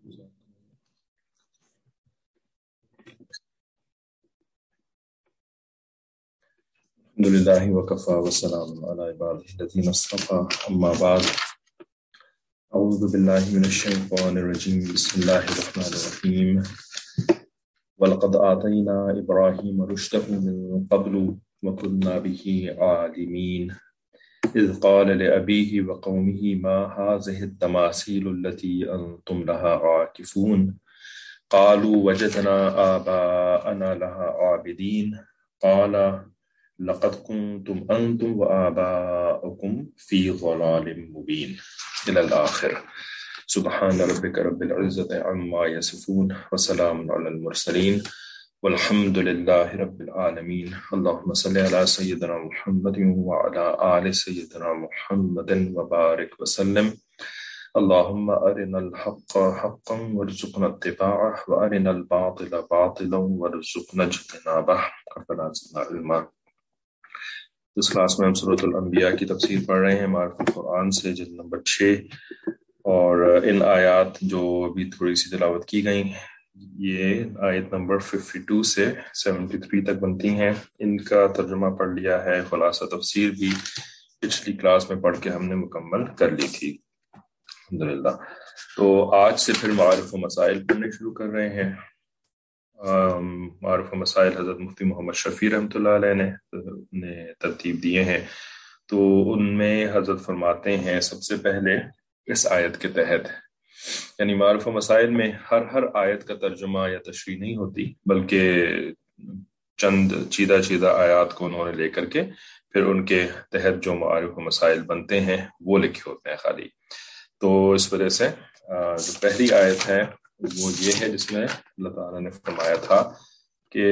الحمد لله وكفى وسلام على عباده الذين اصطفى أما بعد أعوذ بالله من الشيطان الرجيم بسم الله الرحمن الرحيم ولقد آتينا إبراهيم رشده من قبل وكنا به عالمين إذ قال لأبيه وقومه ما هذه التماثيل التي أنتم لها عاكفون قالوا وجدنا آباءنا لها عابدين قال لقد كنتم أنتم وآباؤكم في ضلال مبين إلى الآخر. سبحان ربك رب العزة عما يصفون وسلام على المرسلين والحمد لله رب العالمين. اللهم صل على سيدنا محمد وعلى آل سيدنا محمد وبارك وسلم. اللهم أرنا الحق حقا وارزقنا اتباعه وأرنا الباطل باطلا وارزقنا اجتنابه. ربنا زدنا علما. اس کلاس میں ہم سورۃ الانبیاء کی تفسیر پڑھ رہے ہیں معرف القرآن سے جلد نمبر 6، اور ان آیات جو ابھی تھوڑی سی تلاوت کی گئی یہ آیت نمبر 52 سے 73 تک بنتی ہیں. ان کا ترجمہ پڑھ لیا ہے، خلاصہ تفسیر بھی پچھلی کلاس میں پڑھ کے ہم نے مکمل کر لی تھی الحمدللہ. تو آج سے پھر معارف و مسائل پڑھنے شروع کر رہے ہیں. معارف و مسائل حضرت مفتی محمد شفیع رحمۃ اللہ علیہ نے ترتیب دیے ہیں. تو ان میں حضرت فرماتے ہیں سب سے پہلے اس آیت کے تحت، یعنی معارف و مسائل میں ہر آیت کا ترجمہ یا تشریح نہیں ہوتی، بلکہ چند چیدہ آیات کو انہوں نے لے کر کے پھر ان کے تحت جو معارف و مسائل بنتے ہیں وہ لکھے ہوتے ہیں خالی. تو اس وجہ سے جو پہلی آیت ہے وہ یہ ہے جس میں اللہ تعالیٰ نے فرمایا تھا کہ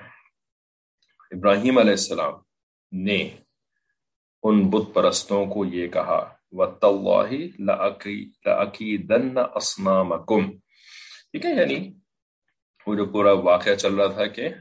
ابراہیم علیہ السلام نے ان بت پرستوں کو یہ کہا وَتَاللَّهِ لَأَكِيدَنَّ أَصْنَامَكُمْ. ٹھیک ہے، یعنی وہ جو پورا واقعہ چل رہا تھا کہ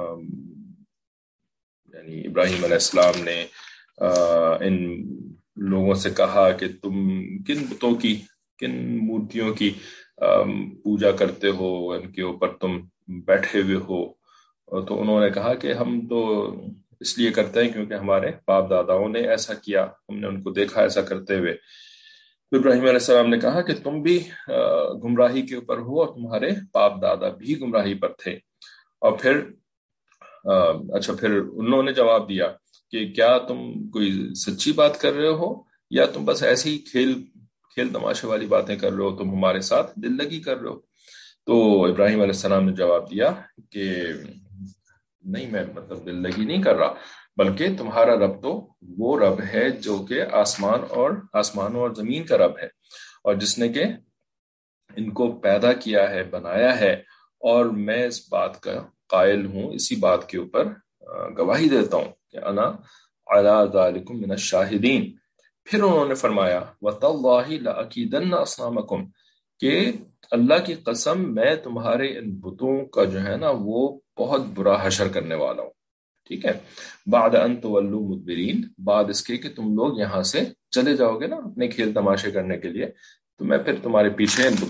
یعنی ابراہیم علیہ السلام نے ان لوگوں سے کہا کہ تم کن بتوں کی، کن مورتیوں کی پوجا کرتے ہو، ان کے اوپر تم بیٹھے ہوئے ہو. تو انہوں نے کہا کہ ہم تو اس لیے کرتے ہیں کیونکہ ہمارے باپ داداؤں نے ایسا کیا، ہم نے ان کو دیکھا ایسا کرتے ہوئے. تو ابراہیم علیہ السلام نے کہا کہ تم بھی گمراہی کے اوپر ہو اور تمہارے باپ دادا بھی گمراہی پر تھے. اور پھر پھر انہوں نے جواب دیا کہ کیا تم کوئی سچی بات کر رہے ہو یا تم بس ایسے ہی کھیل تماشے والی باتیں کر رہے ہو، تم ہمارے ساتھ دل لگی کر رہے ہو. تو ابراہیم علیہ السلام نے جواب دیا کہ نہیں، میں مطلب دل لگی نہیں کر رہا، بلکہ تمہارا رب تو وہ رب ہے جو کہ آسمانوں اور زمین کا رب ہے، اور جس نے کہ ان کو پیدا کیا ہے، بنایا ہے، اور میں اس بات کا قائل ہوں، اسی بات کے اوپر گواہی دیتا ہوں کہ انا علی ذالکم من الشاہدین. پھر انہوں نے فرمایا وَتَاللَّهِ لَأَكِيدَنَّ أَصْنَامَكُمْ کہ اللہ کی قسم میں تمہارے ان بتوں کا جو ہے نا وہ بہت برا حشر کرنے والا ہوں. ٹھیک ہے، بعد ان تولوا مدبرین، بعد اس کے کہ تم لوگ یہاں سے چلے جاؤ گے نا اپنے کھیل تماشے کرنے کے لیے، تو میں پھر تمہارے پیچھے ان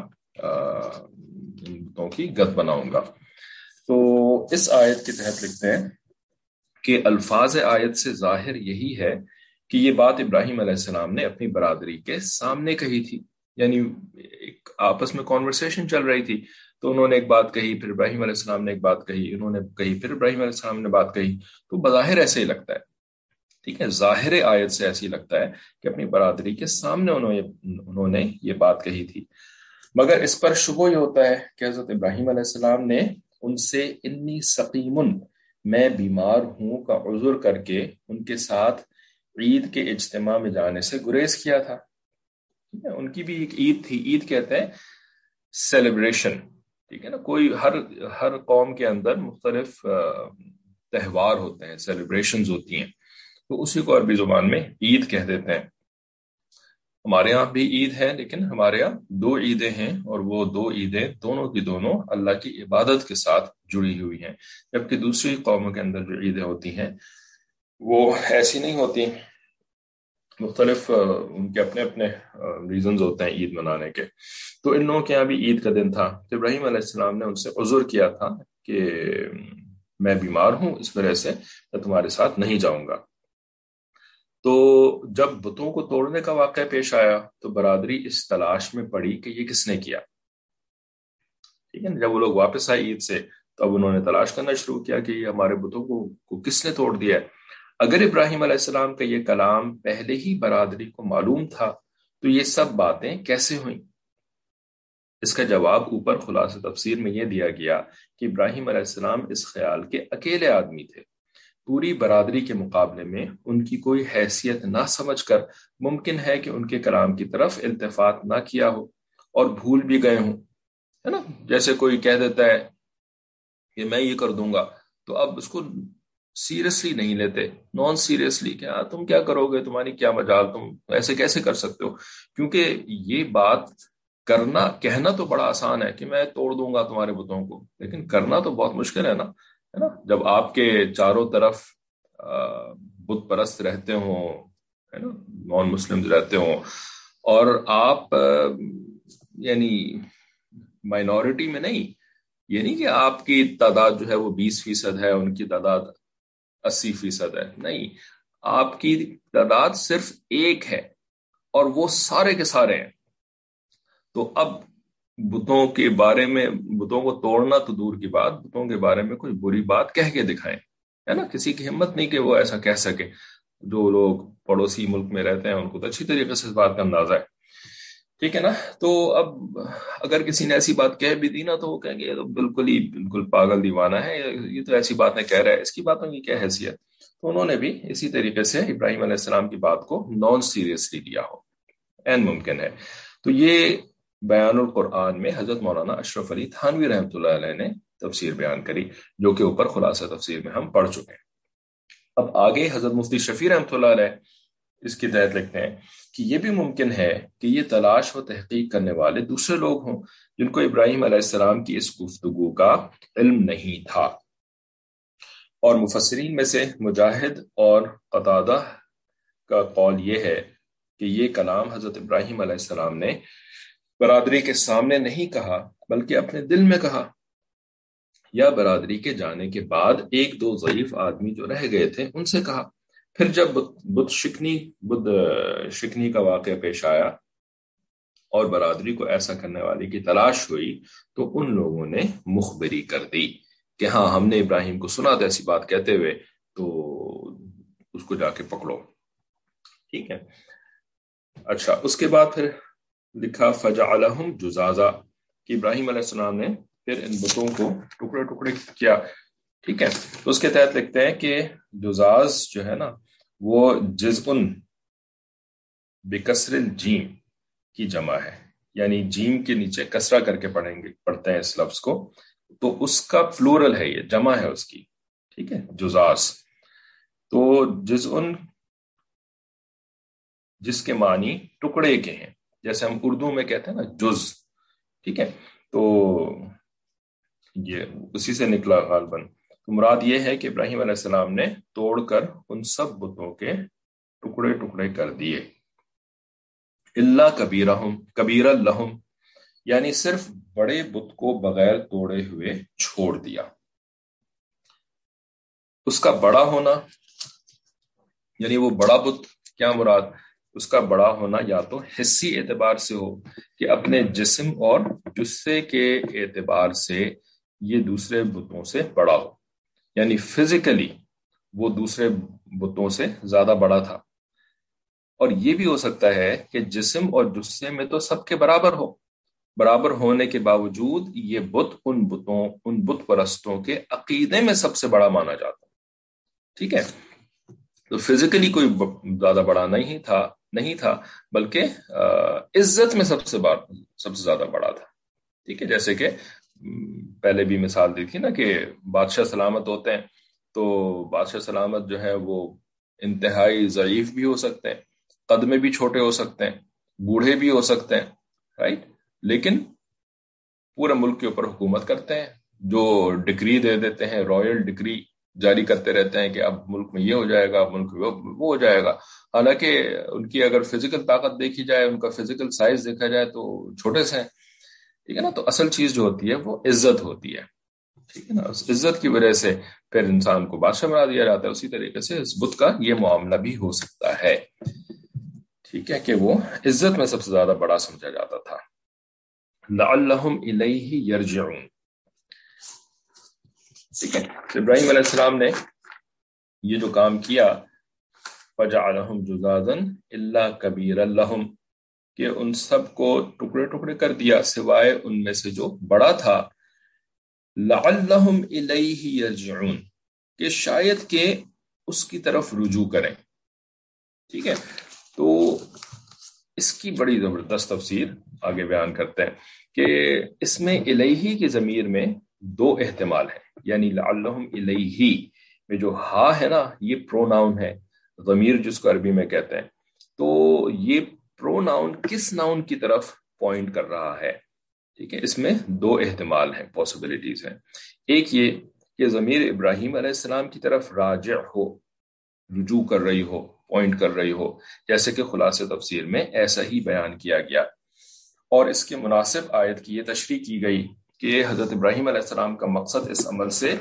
بتوں کی گد بناؤں گا. تو اس آیت کے تحت لکھتے ہیں کہ الفاظ آیت سے ظاہر یہی ہے کہ یہ بات ابراہیم علیہ السلام نے اپنی برادری کے سامنے کہی تھی، یعنی ایک آپس میں کانورسیشن چل رہی تھی. تو انہوں نے ایک بات کہی، پھر ابراہیم علیہ السلام نے ایک بات کہی، انہوں نے کہی، پھر ابراہیم علیہ السلام نے بات کہی. تو بظاہر ایسے ہی لگتا ہے، ٹھیک ہے، ظاہر آیت سے ایسے ہی لگتا ہے کہ اپنی برادری کے سامنے انہوں نے یہ بات کہی تھی. مگر اس پر شبہ یہ ہوتا ہے کہ حضرت ابراہیم علیہ السلام نے ان سے انی سقیمن، میں بیمار ہوں کا عذر کر کے ان کے ساتھ عید کے اجتماع میں جانے سے گریز کیا تھا. ان کی بھی ایک عید تھی، عید کہتے ہیں سیلیبریشن، ٹھیک ہے نا. کوئی ہر قوم کے اندر مختلف تہوار ہوتے ہیں، سیلیبریشنز ہوتی ہیں، تو اسی کو عربی زبان میں عید کہہ دیتے ہیں. ہمارے یہاں بھی عید ہے، لیکن ہمارے یہاں 2 عیدیں ہیں، اور وہ 2 عیدیں دونوں کی دونوں اللہ کی عبادت کے ساتھ جڑی ہوئی ہیں، جبکہ دوسری قوموں کے اندر جو عیدیں ہوتی ہیں وہ ایسی نہیں ہوتی. مختلف ان کے اپنے اپنے ریزنز ہوتے ہیں عید منانے کے. تو ان لوگوں کے یہاں بھی عید کا دن تھا. تو ابراہیم علیہ السلام نے ان سے عذر کیا تھا کہ میں بیمار ہوں، اس وجہ سے میں تمہارے ساتھ نہیں جاؤں گا. تو جب بتوں کو توڑنے کا واقعہ پیش آیا تو برادری اس تلاش میں پڑی کہ یہ کس نے کیا. ٹھیک ہے نا، جب وہ لوگ واپس آئے عید سے تو اب انہوں نے تلاش کرنا شروع کیا کہ یہ ہمارے بتوں کو کس نے توڑ دیا ہے. اگر ابراہیم علیہ السلام کا یہ کلام پہلے ہی برادری کو معلوم تھا تو یہ سب باتیں کیسے ہوئیں؟ اس کا جواب اوپر خلاصہ تفسیر میں یہ دیا گیا کہ ابراہیم علیہ السلام اس خیال کے اکیلے آدمی تھے. پوری برادری کے مقابلے میں ان کی کوئی حیثیت نہ سمجھ کر ممکن ہے کہ ان کے کلام کی طرف التفات نہ کیا ہو اور بھول بھی گئے ہوں. ہے نا، جیسے کوئی کہہ دیتا ہے کہ میں یہ کر دوں گا تو اب اس کو سیریسلی نہیں لیتے، نان سیریسلی، کہ ہاں تم کیا کرو گے، تمہاری کیا مجال، تم ایسے کیسے کر سکتے ہو. کیونکہ یہ بات کہنا تو بڑا آسان ہے کہ میں توڑ دوں گا تمہارے بتوں کو، لیکن کرنا تو بہت مشکل ہے نا. ہے نا، جب آپ کے چاروں طرف بت پرست رہتے ہوں، ہے نا، نان مسلم رہتے ہوں، اور آپ یعنی مائنورٹی میں نہیں، یہ نہیں کہ آپ کی تعداد جو ہے وہ 20% ہے، ان کی تعداد 80% ہے، نہیں، آپ کی تعداد صرف ایک ہے اور وہ سارے کے سارے ہیں. تو اب بتوں کے بارے میں، بتوں کو توڑنا تو دور کی بات، بتوں کے بارے میں کوئی بری بات کہہ کے دکھائیں. ہے نا، کسی کی ہمت نہیں کہ وہ ایسا کہہ سکے. جو لوگ پڑوسی ملک میں رہتے ہیں ان کو تو اچھی طریقے سے اس بات کا اندازہ ہے. ٹھیک ہے نا. تو اب اگر کسی نے ایسی بات کہہ بھی دی نا تو وہ کہیں گے یہ تو بالکل پاگل دیوانہ ہے، یہ تو ایسی باتیں کہہ رہا ہے، اس کی باتوں کی کیا حیثیت. تو انہوں نے بھی اسی طریقے سے ابراہیم علیہ السلام کی بات کو نان سیریسلی لیا ہو، این ممکن ہے. تو یہ بیان القرآن میں حضرت مولانا اشرف علی تھانوی رحمۃ اللہ علیہ نے تفسیر بیان کری، جو کہ اوپر خلاصہ تفسیر میں ہم پڑھ چکے ہیں. اب آگے حضرت مفتی شفیع رحمۃ اللہ علیہ اس کے تحت لکھتے ہیں کہ یہ بھی ممکن ہے کہ یہ تلاش و تحقیق کرنے والے دوسرے لوگ ہوں جن کو ابراہیم علیہ السلام کی اس گفتگو کا علم نہیں تھا. اور مفسرین میں سے مجاہد اور قتادہ کا قول یہ ہے کہ یہ کلام حضرت ابراہیم علیہ السلام نے برادری کے سامنے نہیں کہا بلکہ اپنے دل میں کہا، یا برادری کے جانے کے بعد ایک دو ضعیف آدمی جو رہ گئے تھے ان سے کہا. پھر جب بت شکنی کا واقعہ پیش آیا اور برادری کو ایسا کرنے والی کی تلاش ہوئی تو ان لوگوں نے مخبری کر دی کہ ہاں ہم نے ابراہیم کو سنا تھا ایسی بات کہتے ہوئے، تو اس کو جا کے پکڑو. ٹھیک ہے. اچھا، اس کے بعد پھر لکھا فجعلہم جزازا، کہ ابراہیم علیہ السلام نے پھر ان بتوں کو ٹکڑے ٹکڑے کیا. ٹھیک ہے. تو اس کے تحت لکھتے ہیں کہ جزاز جو ہے نا وہ جزءن بکسر الجیم کی جمع ہے، یعنی جیم کے نیچے کسرہ کر کے پڑھتے ہیں اس لفظ کو، تو اس کا فلورل ہے، یہ جمع ہے اس کی. ٹھیک ہے، جزاز. تو جزءن جس کے معنی ٹکڑے کے ہیں، جیسے ہم اردو میں کہتے ہیں نا جز. ٹھیک ہے. تو یہ اسی سے نکلا غالباً. تو مراد یہ ہے کہ ابراہیم علیہ السلام نے توڑ کر ان سب بتوں کے ٹکڑے ٹکڑے کر دیے. اللہ کبیرہ لہم، یعنی صرف بڑے بت کو بغیر توڑے ہوئے چھوڑ دیا. اس کا بڑا ہونا یعنی وہ بڑا بت، کیا مراد؟ اس کا بڑا ہونا یا تو حسی اعتبار سے ہو کہ اپنے جسم اور جثے کے اعتبار سے یہ دوسرے بتوں سے بڑا ہو، یعنی فزیکلی وہ دوسرے بتوں سے زیادہ بڑا تھا. اور یہ بھی ہو سکتا ہے کہ جسم اور جثے میں تو سب کے برابر ہو، برابر ہونے کے باوجود یہ بت ان بت پرستوں کے عقیدے میں سب سے بڑا مانا جاتا. ٹھیک ہے. تو فزیکلی کوئی زیادہ بڑا نہیں تھا بلکہ عزت میں سب سے زیادہ بڑا تھا. ٹھیک ہے. جیسے کہ پہلے بھی مثال دی تھی نا کہ بادشاہ سلامت ہوتے ہیں، تو بادشاہ سلامت جو ہے وہ انتہائی ضعیف بھی ہو سکتے ہیں، قد میں بھی چھوٹے ہو سکتے ہیں، بوڑھے بھی ہو سکتے ہیں، رائٹ، لیکن پورے ملک کے اوپر حکومت کرتے ہیں. جو ڈگری دے دیتے ہیں، رائل ڈگری جاری کرتے رہتے ہیں کہ اب ملک میں یہ ہو جائے گا، اب ملک میں وہ ہو جائے گا، حالانکہ ان کی اگر فزیکل طاقت دیکھی جائے، ان کا فزیکل سائز دیکھا جائے تو چھوٹے سے ہیں، ٹھیک ہے نا. تو اصل چیز جو ہوتی ہے وہ عزت ہوتی ہے، ٹھیک ہے نا. اس عزت کی وجہ سے پھر انسان کو بادشاہ بنا دیا جاتا ہے. اسی طریقے سے اس بت کا یہ معاملہ بھی ہو سکتا ہے، ٹھیک ہے، کہ وہ عزت میں سب سے زیادہ بڑا سمجھا جاتا تھا. لعلہم الیہ یرجعون، ٹھیک ہے. ابراہیم علیہ السلام نے یہ جو کام کیا، فجعلہم جذاذا الا کبیرا لہم، کہ ان سب کو ٹکڑے ٹکڑے کر دیا سوائے ان میں سے جو بڑا تھا. لعلہم الیہ یرجعون، کہ شاید کہ اس کی طرف رجوع کریں، ٹھیک ہے. تو اس کی بڑی زبردست تفسیر آگے بیان کرتے ہیں کہ اس میں الیہ کی ضمیر میں دو احتمال ہیں. یعنی لعلہم الیہ میں جو ہا ہے نا، یہ پروناؤن ہے، ضمیر جس کو عربی میں کہتے ہیں. تو یہ پروناؤن کس ناؤن کی طرف پوائنٹ کر رہا ہے، ٹھیک ہے. اس میں دو احتمال ہیں، پاسبلٹیز ہیں. ایک یہ کہ ضمیر ابراہیم علیہ السلام کی طرف راجع ہو، رجوع کر رہی ہو، پوائنٹ کر رہی ہو، جیسے کہ خلاصہ تفسیر میں ایسا ہی بیان کیا گیا. اور اس کے مناسب آیت کی یہ تشریح کی گئی کہ حضرت ابراہیم علیہ السلام کا مقصد اس عمل سے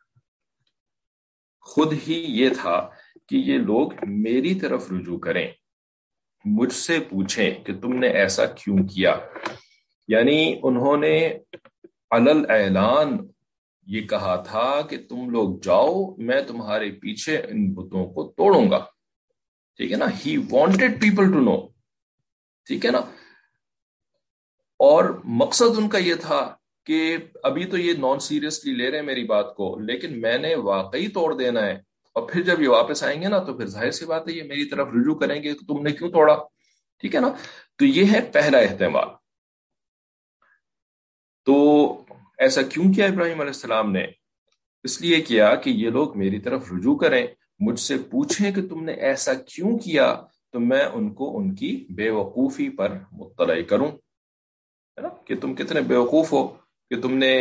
خود ہی یہ تھا کہ یہ لوگ میری طرف رجوع کریں، مجھ سے پوچھیں کہ تم نے ایسا کیوں کیا. یعنی انہوں نے علل اعلان یہ کہا تھا کہ تم لوگ جاؤ، میں تمہارے پیچھے ان بتوں کو توڑوں گا، ٹھیک ہے نا. He wanted people to know, ٹھیک ہے نا. اور مقصد ان کا یہ تھا کہ ابھی تو یہ نان سیریسلی لے رہے ہیں میری بات کو، لیکن میں نے واقعی توڑ دینا ہے، اور پھر جب یہ واپس آئیں گے نا تو پھر ظاہر سی بات ہے یہ میری طرف رجوع کریں گے کہ تم نے کیوں توڑا، ٹھیک ہے نا. تو یہ ہے پہلا احتمال. تو ایسا کیوں کیا ابراہیم علیہ السلام نے؟ اس لیے کیا کہ یہ لوگ میری طرف رجوع کریں، مجھ سے پوچھیں کہ تم نے ایسا کیوں کیا، تو میں ان کو ان کی بے وقوفی پر مطلع کروں، ہے نا. کہ تم کتنے بیوقوف ہو کہ تم نے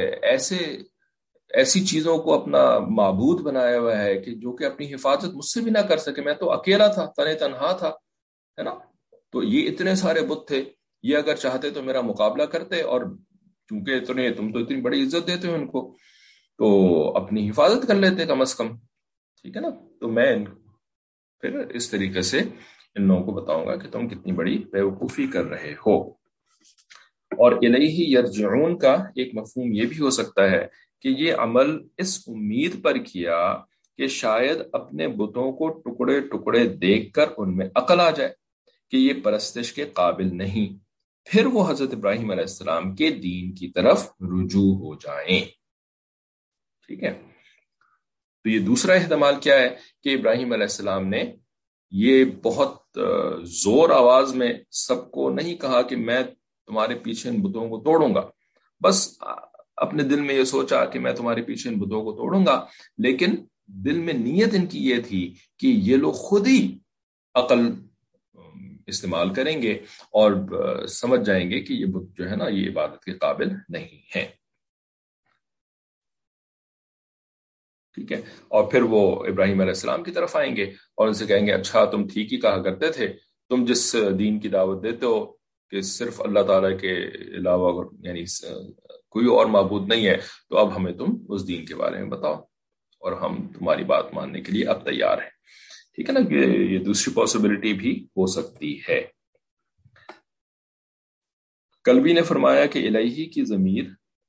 ایسی چیزوں کو اپنا معبود بنایا ہوا ہے کہ جو کہ اپنی حفاظت مجھ سے بھی نہ کر سکے. میں تو اکیلا تھا، تنہا تھا، ہے نا. تو یہ اتنے سارے بت تھے، یہ اگر چاہتے تو میرا مقابلہ کرتے، اور چونکہ تم تو اتنی بڑی عزت دیتے ہو ان کو، تو اپنی حفاظت کر لیتے کم از کم، ٹھیک ہے نا. تو میں پھر اس طریقے سے ان لوگوں کو بتاؤں گا کہ تم کتنی بڑی بیوقوفی کر رہے ہو. اور الیہ یرجعون کا ایک مفہوم یہ بھی ہو سکتا ہے کہ یہ عمل اس امید پر کیا کہ شاید اپنے بتوں کو ٹکڑے ٹکڑے دیکھ کر ان میں عقل آ جائے کہ یہ پرستش کے قابل نہیں، پھر وہ حضرت ابراہیم علیہ السلام کے دین کی طرف رجوع ہو جائیں، ٹھیک ہے. تو یہ دوسرا احتمال کیا ہے کہ ابراہیم علیہ السلام نے یہ بہت زور آواز میں سب کو نہیں کہا کہ میں تمہارے پیچھے ان بتوں کو توڑوں گا، بس اپنے دل میں یہ سوچا کہ میں تمہارے پیچھے ان بتوں کو توڑوں گا، لیکن دل میں نیت ان کی یہ تھی کہ یہ لوگ خود ہی عقل استعمال کریں گے اور سمجھ جائیں گے کہ یہ بت جو ہے نا یہ عبادت کے قابل نہیں ہے، ٹھیک ہے. اور پھر وہ ابراہیم علیہ السلام کی طرف آئیں گے اور ان سے کہیں گے اچھا تم ٹھیک ہی کہا کرتے تھے، تم جس دین کی دعوت دیتے ہو کہ صرف اللہ تعالیٰ کے علاوہ یعنی کوئی اور معبود نہیں ہے، تو اب ہمیں تم اس دین کے بارے میں بتاؤ اور ہم تمہاری بات ماننے کے لیے اب تیار ہیں، ٹھیک ہے نا. یہ دوسری پاسبلٹی بھی ہو سکتی ہے. کلبی نے فرمایا کہ الہی کی ضمیر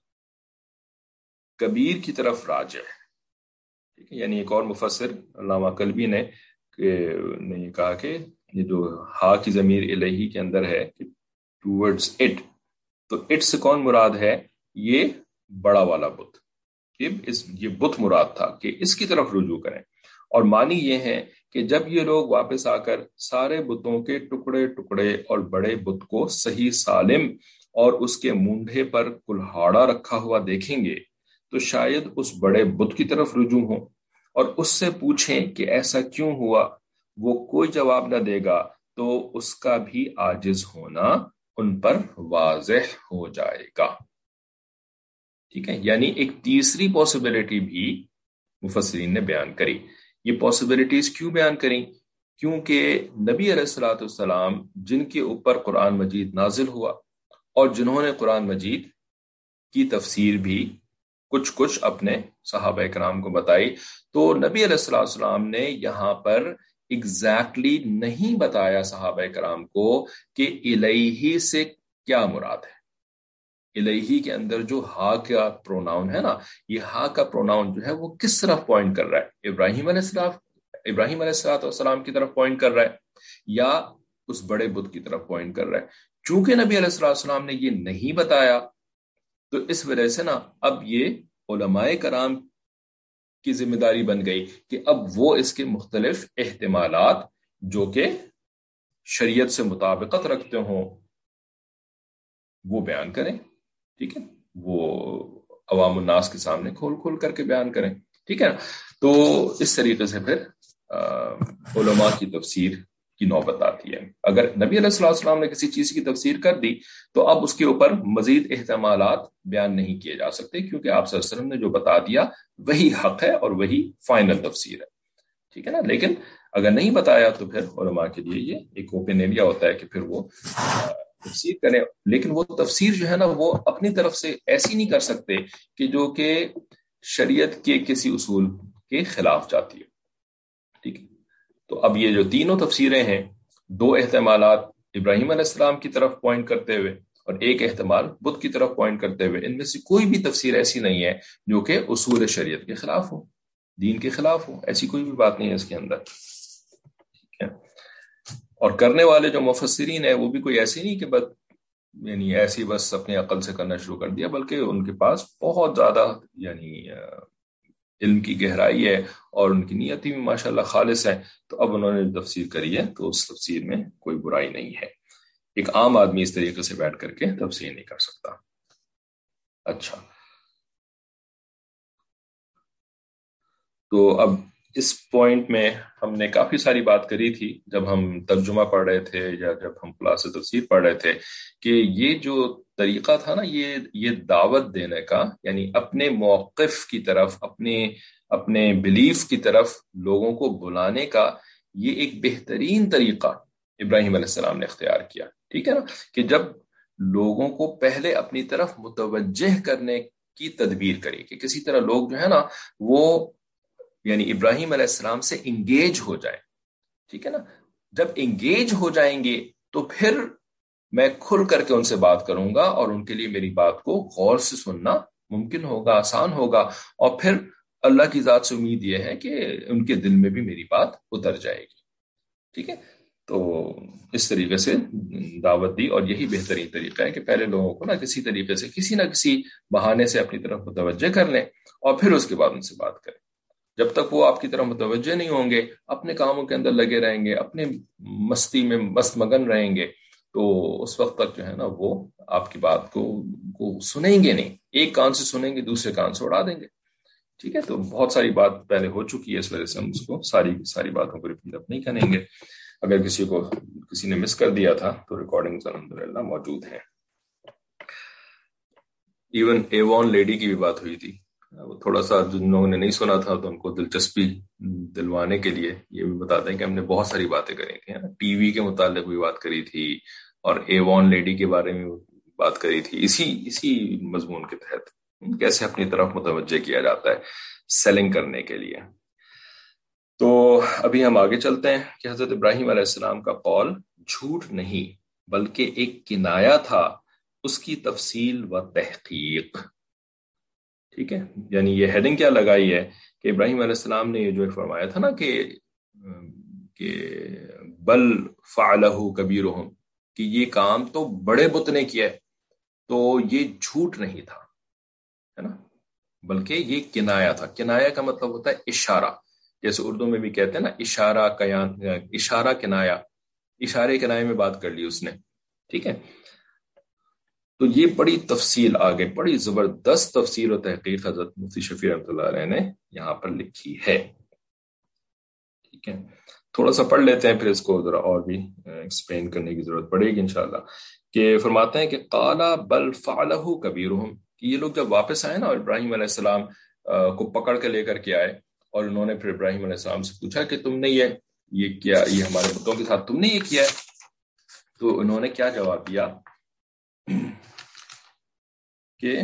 کبیر کی طرف راجع ہے، یعنی ایک اور مفسر علامہ کلبی نے یہ کہا کہ یہ جو ہا کی ضمیر الہی کے اندر ہے ٹورڈز اٹ، تو اٹ سے کون مراد ہے؟ یہ بڑا والا بت، یہ بت مراد تھا کہ اس کی طرف رجوع کریں. اور معنی یہ ہے کہ جب یہ لوگ واپس آ کر سارے بتوں کے ٹکڑے ٹکڑے اور بڑے بت کو صحیح سالم اور اس کے مونڈھے پر کلہاڑا رکھا ہوا دیکھیں گے تو شاید اس بڑے بت کی طرف رجوع ہوں اور اس سے پوچھیں کہ ایسا کیوں ہوا. وہ کوئی جواب نہ دے گا تو اس کا بھی عاجز ہونا ان پر واضح ہو جائے گا، ٹھیک ہے. یعنی ایک تیسری پاسبلٹی بھی مفسرین نے بیان کری۔ یہ پاسبلٹیز کیوں بیان کریں؟ کیونکہ نبی علیہ الصلوۃ والسلام جن کے اوپر قرآن مجید نازل ہوا اور جنہوں نے قرآن مجید کی تفسیر بھی کچھ اپنے صحابہ کرام کو بتائی، تو نبی علیہ الصلوۃ والسلام نے یہاں پر ایگزیکٹلی نہیں بتایا صحابہ کرام کو کہ الیہ سے کیا مراد ہے۔ الیہ کے اندر جو ہا کا پروناؤن ہے نا، یہ ہا کا پروناؤن جو ہے وہ کس طرف پوائنٹ کر رہا ہے؟ ابراہیم علیہ السلام کی طرف پوائنٹ کر رہا ہے یا اس بڑے بت کی طرف پوائنٹ کر رہا ہے؟ چونکہ نبی علیہ السلام نے یہ نہیں بتایا، تو اس وجہ سے نا اب یہ علماء کرام کی ذمہ داری بن گئی کہ اب وہ اس کے مختلف احتمالات جو کہ شریعت سے مطابقت رکھتے ہوں وہ بیان کریں، ٹھیک ہے، وہ عوام الناس کے سامنے کھول کر کے بیان کریں، ٹھیک ہے نا۔ تو اس طریقے سے پھر علماء کی تفسیر کی نوبت آتی ہے۔ اگر نبی علیہ السلام نے کسی چیز کی تفسیر کر دی تو اب اس کے اوپر مزید احتمالات بیان نہیں کیے جا سکتے، کیونکہ آپ صلی اللہ علیہ وسلم نے جو بتا دیا وہی حق ہے اور وہی فائنل تفسیر ہے، ٹھیک ہے نا۔ لیکن اگر نہیں بتایا تو پھر علماء کے لیے یہ ایک اوپن ایریا ہوتا ہے کہ پھر وہ تفسیر کریں، لیکن وہ تفسیر جو ہے نا وہ اپنی طرف سے ایسی نہیں کر سکتے کہ جو کہ شریعت کے کسی اصول کے خلاف جاتی ہے، ٹھیک ہے۔ تو اب یہ جو تینوں تفسیریں ہیں، دو احتمالات ابراہیم علیہ السلام کی طرف پوائنٹ کرتے ہوئے اور ایک احتمال بدھ کی طرف پوائنٹ کرتے ہوئے، ان میں سے کوئی بھی تفسیر ایسی نہیں ہے جو کہ اصول شریعت کے خلاف ہو، دین کے خلاف ہو، ایسی کوئی بھی بات نہیں ہے اس کے اندر، ٹھیک ہے۔ اور کرنے والے جو مفسرین ہیں وہ بھی کوئی ایسے نہیں کہ یعنی ایسی بس اپنی عقل سے کرنا شروع کر دیا، بلکہ ان کے پاس بہت زیادہ یعنی علم کی گہرائی ہے اور ان کی نیتی بھی ماشاءاللہ خالص ہے، تو اب انہوں نے تفسیر کری ہے تو اس تفسیر میں کوئی برائی نہیں ہے۔ ایک عام آدمی اس طریقے سے بیٹھ کر کے تفسیر نہیں کر سکتا۔ اچھا، تو اب اس پوائنٹ میں ہم نے کافی ساری بات کری تھی جب ہم ترجمہ پڑھ رہے تھے یا جب ہم خلاصہ تفسیر پڑھ رہے تھے، کہ یہ جو طریقہ تھا نا یہ دعوت دینے کا، یعنی اپنے موقف کی طرف، اپنے بلیف کی طرف لوگوں کو بلانے کا، یہ ایک بہترین طریقہ ابراہیم علیہ السلام نے اختیار کیا، ٹھیک ہے نا، کہ جب لوگوں کو پہلے اپنی طرف متوجہ کرنے کی تدبیر کری کہ کسی طرح لوگ جو ہے نا وہ یعنی ابراہیم علیہ السلام سے انگیج ہو جائیں، ٹھیک ہے نا۔ جب انگیج ہو جائیں گے تو پھر میں کھل کر کے ان سے بات کروں گا اور ان کے لیے میری بات کو غور سے سننا ممکن ہوگا، آسان ہوگا، اور پھر اللہ کی ذات سے امید یہ ہے کہ ان کے دل میں بھی میری بات اتر جائے گی، ٹھیک ہے۔ تو اس طریقے سے دعوت دی، اور یہی بہترین طریقہ ہے کہ پہلے لوگوں کو نا کسی طریقے سے کسی نہ کسی بہانے سے اپنی طرف متوجہ کر لیں اور پھر اس کے بعد ان سے بات کریں۔ جب تک وہ آپ کی طرف متوجہ نہیں ہوں گے، اپنے کاموں کے اندر لگے رہیں گے، اپنے مستی میں مست مگن رہیں گے، تو اس وقت تک جو ہے نا وہ آپ کی بات کو سنیں گے نہیں، ایک کان سے سنیں گے دوسرے کان سے اڑا دیں گے، ٹھیک ہے۔ تو بہت ساری بات پہلے ہو چکی ہے، اس وجہ سے ہم اس کو ساری باتوں کو ریپیٹ اپ نہیں کریں گے۔ اگر کسی نے مس کر دیا تھا تو ریکارڈنگ الحمدللہ موجود ہیں۔ ایون ایوان لیڈی کی بھی بات ہوئی تھی، وہ تھوڑا سا جن لوگوں نے نہیں سنا تھا تو ان کو دلچسپی دلوانے کے لیے یہ بھی بتاتے ہیں کہ ہم نے بہت ساری باتیں کری تھی، ٹی وی کے متعلق بھی بات کری تھی اور ایوان لیڈی کے بارے میں بات کری تھی، اسی مضمون کے تحت کیسے اپنی طرف متوجہ کیا جاتا ہے سیلنگ کرنے کے لیے۔ تو ابھی ہم آگے چلتے ہیں کہ حضرت ابراہیم علیہ السلام کا قول جھوٹ نہیں بلکہ ایک کنایا تھا، اس کی تفصیل و تحقیق، ٹھیک ہے۔ یعنی یہ ہیڈنگ کیا لگائی ہے کہ ابراہیم علیہ السلام نے یہ جو فرمایا تھا نا کہ بل فعلہ کبیرہم، کہ یہ کام تو بڑے بت نے کیا ہے، تو یہ جھوٹ نہیں تھا، ہے نا، بلکہ یہ کنایا تھا۔ کنایا کا مطلب ہوتا ہے اشارہ، جیسے اردو میں بھی کہتے ہیں نا اشارہ کنایا، اشارے کنائے میں بات کر لی اس نے، ٹھیک ہے۔ تو یہ بڑی تفصیل آگے، بڑی زبردست تفصیل و تحقیق حضرت مفتی شفیع رحمۃ اللہ علیہ نے یہاں پر لکھی ہے، ٹھیک ہے۔ تھوڑا سا پڑھ لیتے ہیں، پھر اس کو ذرا اور بھی ایکسپلین کرنے کی ضرورت پڑے گی انشاءاللہ۔ کہ فرماتے ہیں کہ قال بل فعلہ کبیرہم، کہ یہ لوگ جب واپس آئے نا اور ابراہیم علیہ السلام کو پکڑ کے لے کر کے آئے اور انہوں نے پھر ابراہیم علیہ السلام سے پوچھا کہ تم نے یہ کیا، یہ ہمارے بتوں کے ساتھ تم نے یہ کیا ہے؟ تو انہوں نے کیا جواب دیا کہ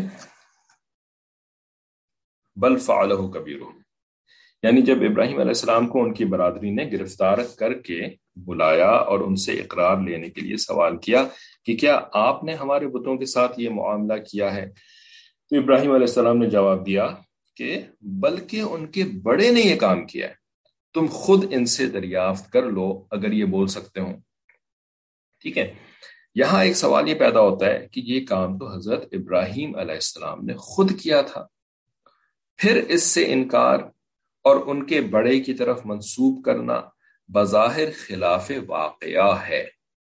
بل فعلہ کبیرہم، یعنی جب ابراہیم علیہ السلام کو ان کی برادری نے گرفتار کر کے بلایا اور ان سے اقرار لینے کے لیے سوال کیا کہ کیا آپ نے ہمارے بتوں کے ساتھ یہ معاملہ کیا ہے، تو ابراہیم علیہ السلام نے جواب دیا کہ بلکہ ان کے بڑے نے یہ کام کیا ہے، تم خود ان سے دریافت کر لو اگر یہ بول سکتے ہوں۔ ٹھیک ہے، یہاں ایک سوال یہ پیدا ہوتا ہے کہ یہ کام تو حضرت ابراہیم علیہ السلام نے خود کیا تھا، پھر اس سے انکار اور ان کے بڑے کی طرف منسوب کرنا بظاہر خلاف واقعہ ہے۔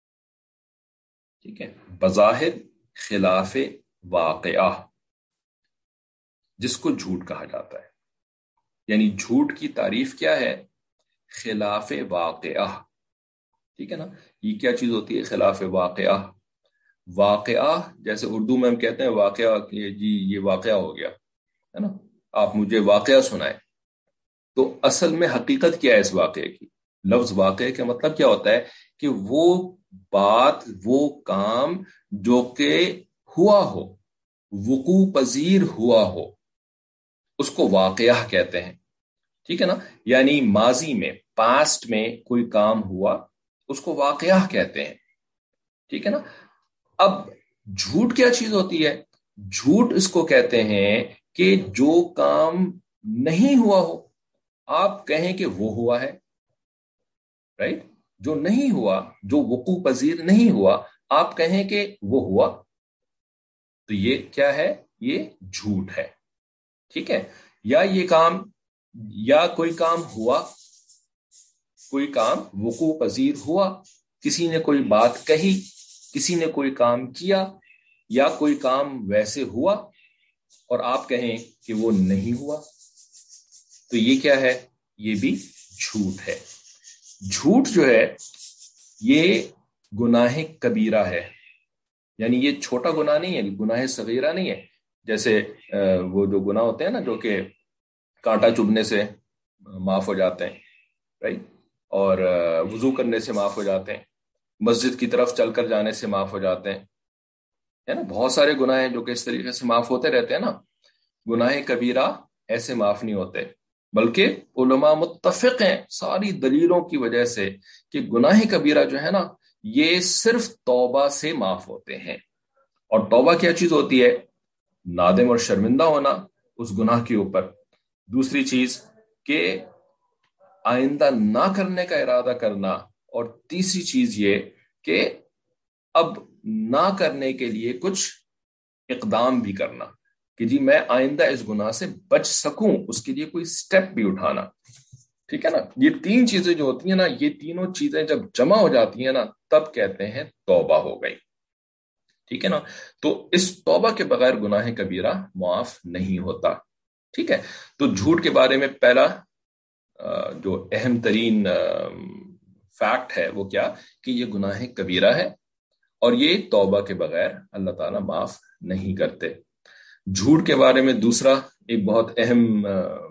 ٹھیک ہے، بظاہر خلاف واقعہ، جس کو جھوٹ کہا جاتا ہے، یعنی جھوٹ کی تعریف کیا ہے؟ خلاف واقعہ۔ ٹھیک ہے نا، یہ کیا چیز ہوتی ہے؟ خلاف واقعہ۔ واقعہ جیسے اردو میں ہم کہتے ہیں واقعہ کہ جی یہ واقعہ ہو گیا ہے نا، آپ مجھے واقعہ سنائیں، تو اصل میں حقیقت کیا ہے اس واقعے کی؟ لفظ واقعے کا مطلب کیا ہوتا ہے کہ وہ بات، وہ کام جو کہ ہوا ہو، وقوع پذیر ہوا ہو، اس کو واقعہ کہتے ہیں۔ ٹھیک ہے نا، یعنی ماضی میں، پاسٹ میں کوئی کام ہوا، اس کو واقعہ کہتے ہیں۔ ٹھیک ہے نا، اب جھوٹ کیا چیز ہوتی ہے؟ جھوٹ اس کو کہتے ہیں کہ جو کام نہیں ہوا ہو آپ کہیں کہ وہ ہوا ہے، رائٹ؟ جو نہیں ہوا، جو وقوع پذیر نہیں ہوا، آپ کہیں کہ وہ ہوا، تو یہ کیا ہے؟ یہ جھوٹ ہے۔ ٹھیک ہے، یا یہ کام، یا کوئی کام ہوا، کوئی کام وقوع پذیر ہوا، کسی نے کوئی بات کہی، کسی نے کوئی کام کیا، یا کوئی کام ویسے ہوا اور آپ کہیں کہ وہ نہیں ہوا، تو یہ کیا ہے؟ یہ بھی جھوٹ ہے۔ جھوٹ جو ہے یہ گناہ کبیرہ ہے، یعنی یہ چھوٹا گناہ نہیں ہے، گناہ صغیرہ نہیں ہے۔ جیسے وہ جو گناہ ہوتے ہیں نا جو کہ کانٹا چبھنے سے معاف ہو جاتے ہیں، رائٹ، اور وضو کرنے سے معاف ہو جاتے ہیں، مسجد کی طرف چل کر جانے سے معاف ہو جاتے ہیں، ہے نا، بہت سارے گناہ ہیں جو کہ اس طریقے سے معاف ہوتے رہتے ہیں نا۔ گناہ کبیرہ ایسے معاف نہیں ہوتے، بلکہ علماء متفق ہیں ساری دلیلوں کی وجہ سے کہ گناہ کبیرہ جو ہے نا یہ صرف توبہ سے معاف ہوتے ہیں۔ اور توبہ کیا چیز ہوتی ہے؟ نادم اور شرمندہ ہونا اس گناہ کے اوپر، دوسری چیز کہ آئندہ نہ کرنے کا ارادہ کرنا، اور تیسری چیز یہ کہ اب نہ کرنے کے لیے کچھ اقدام بھی کرنا کہ جی میں آئندہ اس گناہ سے بچ سکوں، اس کے لیے کوئی سٹیپ بھی اٹھانا۔ ٹھیک ہے نا، یہ تین چیزیں جو ہوتی ہیں نا، یہ تینوں چیزیں جب جمع ہو جاتی ہیں نا تب کہتے ہیں توبہ ہو گئی۔ ٹھیک ہے نا، تو اس توبہ کے بغیر گناہ کبیرہ معاف نہیں ہوتا۔ ٹھیک ہے، تو جھوٹ کے بارے میں پہلا جو اہم ترین فیکٹ ہے وہ کیا کہ یہ گناہ کبیرہ ہے اور یہ توبہ کے بغیر اللہ تعالیٰ معاف نہیں کرتے۔ جھوٹ کے بارے میں دوسرا ایک بہت اہم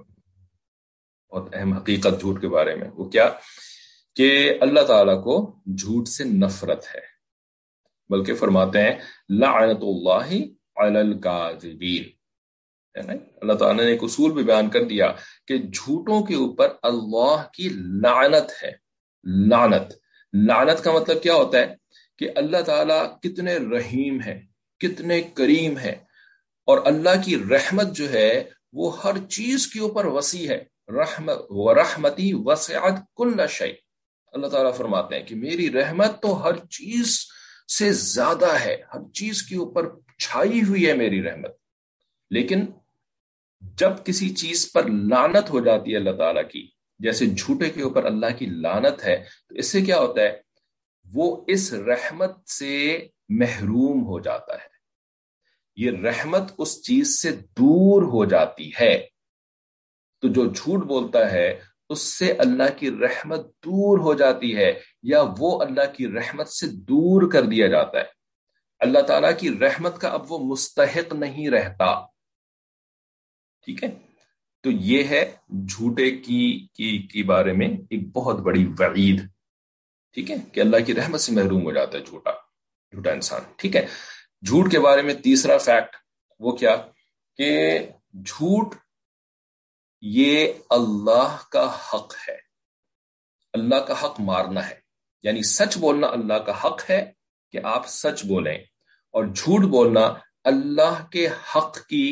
حقیقت جھوٹ کے بارے میں وہ کیا کہ اللہ تعالیٰ کو جھوٹ سے نفرت ہے، بلکہ فرماتے ہیں لعنت اللہ علی الکاذبین۔ اللہ تعالیٰ نے ایک اصول بھی بیان کر دیا کہ جھوٹوں کے اوپر اللہ کی لعنت ہے۔ لعنت کا مطلب کیا ہوتا ہے کہ اللہ تعالیٰ کتنے رحیم ہے، کتنے کریم ہے، اور اللہ کی رحمت جو ہے وہ ہر چیز کے اوپر وسیع ہے۔ رحمتی وسعت کل شیء، اللہ تعالیٰ فرماتے ہیں کہ میری رحمت تو ہر چیز سے زیادہ ہے، ہر چیز کے اوپر چھائی ہوئی ہے میری رحمت۔ لیکن جب کسی چیز پر لعنت ہو جاتی ہے اللہ تعالیٰ کی، جیسے جھوٹے کے اوپر اللہ کی لعنت ہے، تو اس سے کیا ہوتا ہے؟ وہ اس رحمت سے محروم ہو جاتا ہے، یہ رحمت اس چیز سے دور ہو جاتی ہے۔ تو جو جھوٹ بولتا ہے اس سے اللہ کی رحمت دور ہو جاتی ہے، یا وہ اللہ کی رحمت سے دور کر دیا جاتا ہے، اللہ تعالیٰ کی رحمت کا اب وہ مستحق نہیں رہتا۔ ٹھیک ہے، تو یہ ہے جھوٹے کی بارے میں ایک بہت بڑی وعید، ٹھیک ہے، کہ اللہ کی رحمت سے محروم ہو جاتا ہے جھوٹا انسان، ٹھیک ہے۔ جھوٹ کے بارے میں تیسرا فیکٹ وہ کیا کہ جھوٹ یہ اللہ کا حق ہے، اللہ کا حق مارنا ہے، یعنی سچ بولنا اللہ کا حق ہے کہ آپ سچ بولیں، اور جھوٹ بولنا اللہ کے حق کی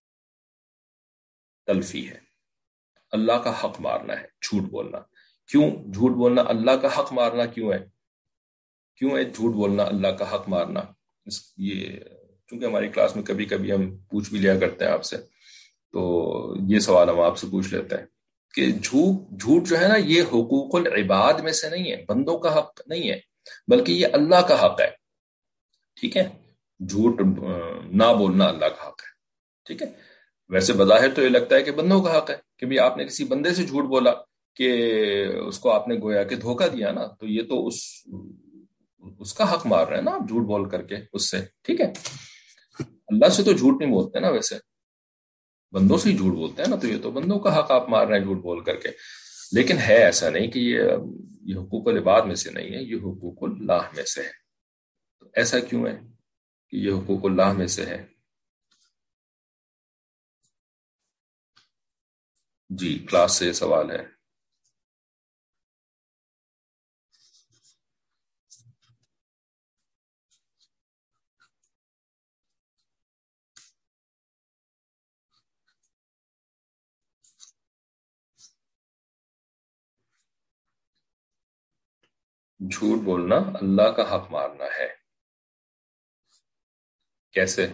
تلفی ہے، اللہ کا حق مارنا ہے جھوٹ بولنا۔ کیوں جھوٹ بولنا اللہ کا حق مارنا کیوں ہے جھوٹ بولنا اللہ کا حق مارنا؟ یہ چونکہ ہماری کلاس میں کبھی کبھی ہم پوچھ بھی لیا کرتے ہیں آپ سے، تو یہ سوال ہم آپ سے پوچھ لیتے ہیں کہ جھوٹ جو ہے نا، یہ حقوق العباد میں سے نہیں ہے، بندوں کا حق نہیں ہے، بلکہ یہ اللہ کا حق ہے، ٹھیک ہے۔ جھوٹ نہ بولنا اللہ کا حق ہے، ٹھیک ہے۔ ویسے بظاہر تو یہ لگتا ہے کہ بندوں کا حق ہے، کہ بھی آپ نے کسی بندے سے جھوٹ بولا کہ اس کو آپ نے گویا کہ دھوکہ دیا نا، تو یہ تو اس کا حق مار رہے ہیں نا آپ جھوٹ بول کر کے اس سے، ٹھیک ہے۔ اللہ سے تو جھوٹ نہیں بولتے نا، ویسے بندوں سے ہی جھوٹ بولتے ہیں نا، تو یہ تو بندوں کا حق آپ مار رہے ہیں جھوٹ بول کر کے۔ لیکن ہے ایسا نہیں کہ یہ حقوق العباد میں سے نہیں ہے، یہ حقوق اللہ میں سے ہے۔ تو ایسا کیوں ہے کہ یہ حقوق اللہ میں سے ہے؟ جی کلاس سے سوال ہے۔ جھوٹ بولنا اللہ کا حق مارنا ہے، کیسے؟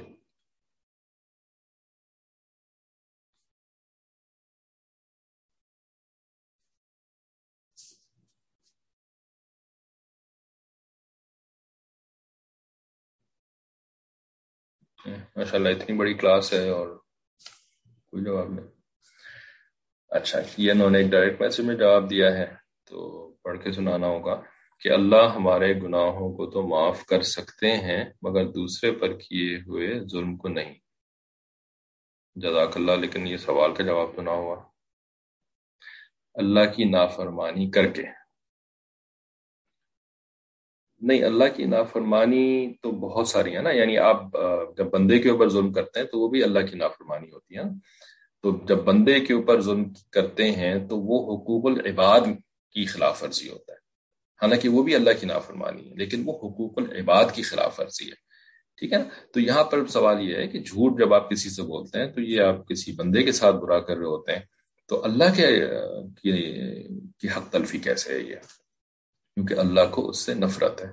ماشاء اللہ اتنی بڑی کلاس ہے اور کوئی جواب نہیں۔ اچھا، یہ انہوں نے ایک ڈائریکٹ میسج میں جواب دیا ہے، تو پڑھ کے سنانا ہوگا کہ اللہ ہمارے گناہوں کو تو معاف کر سکتے ہیں مگر دوسرے پر کیے ہوئے ظلم کو نہیں۔ جزاک اللہ، لیکن یہ سوال کا جواب تو نہ ہوا۔ اللہ کی نافرمانی کر کے نہیں، اللہ کی نافرمانی تو بہت ساری ہے نا، یعنی آپ جب بندے کے اوپر ظلم کرتے ہیں تو وہ بھی اللہ کی نافرمانی ہوتی ہے نا۔ تو جب بندے کے اوپر ظلم کرتے ہیں تو وہ حقوق العباد کی خلاف ورزی ہوتا ہے، حالانکہ وہ بھی اللہ کی نافرمانی ہے، لیکن وہ حقوق العباد کی خلاف ورزی ہے، ٹھیک ہے نا۔ تو یہاں پر سوال یہ ہے کہ جھوٹ جب آپ کسی سے بولتے ہیں تو یہ آپ کسی بندے کے ساتھ برا کر رہے ہوتے ہیں، تو اللہ کی حق تلفی کیسے ہے یہ؟ کیونکہ اللہ کو اس سے نفرت ہے۔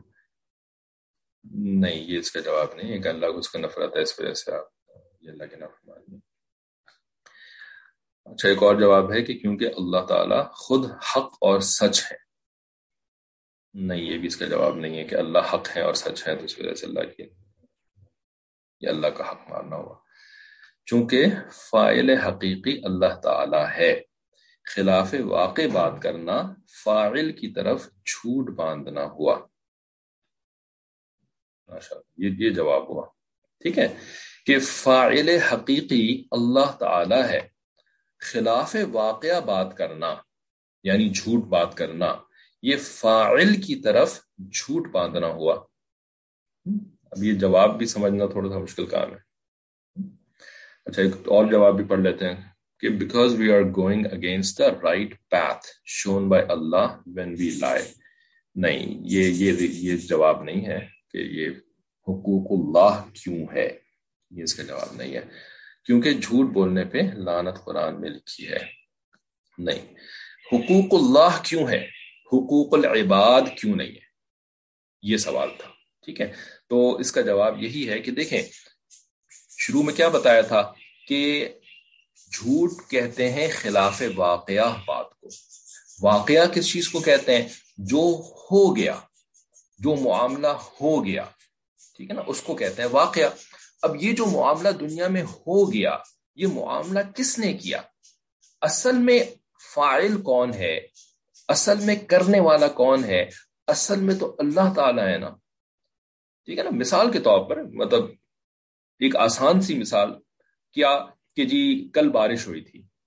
نہیں، یہ اس کا جواب نہیں ہے کہ اللہ کو اس کا نفرت ہے اس وجہ سے آپ یہ اللہ کے نافرمانی ہے۔ اچھا، ایک اور جواب ہے کہ کیونکہ اللہ تعالیٰ خود حق اور سچ ہے۔ نہیں، یہ بھی اس کا جواب نہیں ہے کہ اللہ حق ہے اور سچ ہے تو اس وجہ سے اللہ کی یہ اللہ کا حق ماننا ہوا، چونکہ فاعل حقیقی اللہ تعالیٰ ہے، خلاف واقع بات کرنا فاعل کی طرف جھوٹ باندھنا ہوا۔ یہ جواب ہوا، ٹھیک ہے، کہ فاعل حقیقی اللہ تعالی ہے، خلاف واقعہ بات کرنا یعنی جھوٹ بات کرنا یہ فاعل کی طرف جھوٹ باندھنا ہوا۔ اب یہ جواب بھی سمجھنا تھوڑا سا مشکل کام ہے۔ اچھا، ایک اور جواب بھی پڑھ لیتے ہیں کہ because we are going against the right path shown by Allah when we lie. نہیں، یہ جواب نہیں ہے کہ یہ حقوق اللہ کیوں ہے، یہ اس کا جواب نہیں ہے، کیونکہ جھوٹ بولنے پہ لعنت قرآن میں لکھی ہے۔ نہیں، حقوق اللہ کیوں ہے، حقوق العباد کیوں نہیں ہے، یہ سوال تھا، ٹھیک ہے۔ تو اس کا جواب یہی ہے کہ دیکھیں، شروع میں کیا بتایا تھا کہ جھوٹ کہتے ہیں خلاف واقعہ بات کو۔ واقعہ کس چیز کو کہتے ہیں؟ جو ہو گیا، جو معاملہ ہو گیا، ٹھیک ہے نا، اس کو کہتے ہیں واقعہ۔ اب یہ جو معاملہ دنیا میں ہو گیا، یہ معاملہ کس نے کیا؟ اصل میں فاعل کون ہے، اصل میں کرنے والا کون ہے؟ اصل میں تو اللہ تعالی ہے نا، ٹھیک ہے نا۔ مثال کے طور پر، مطلب ایک آسان سی مثال، کیا کہ جی کل بارش ہوئی تھی،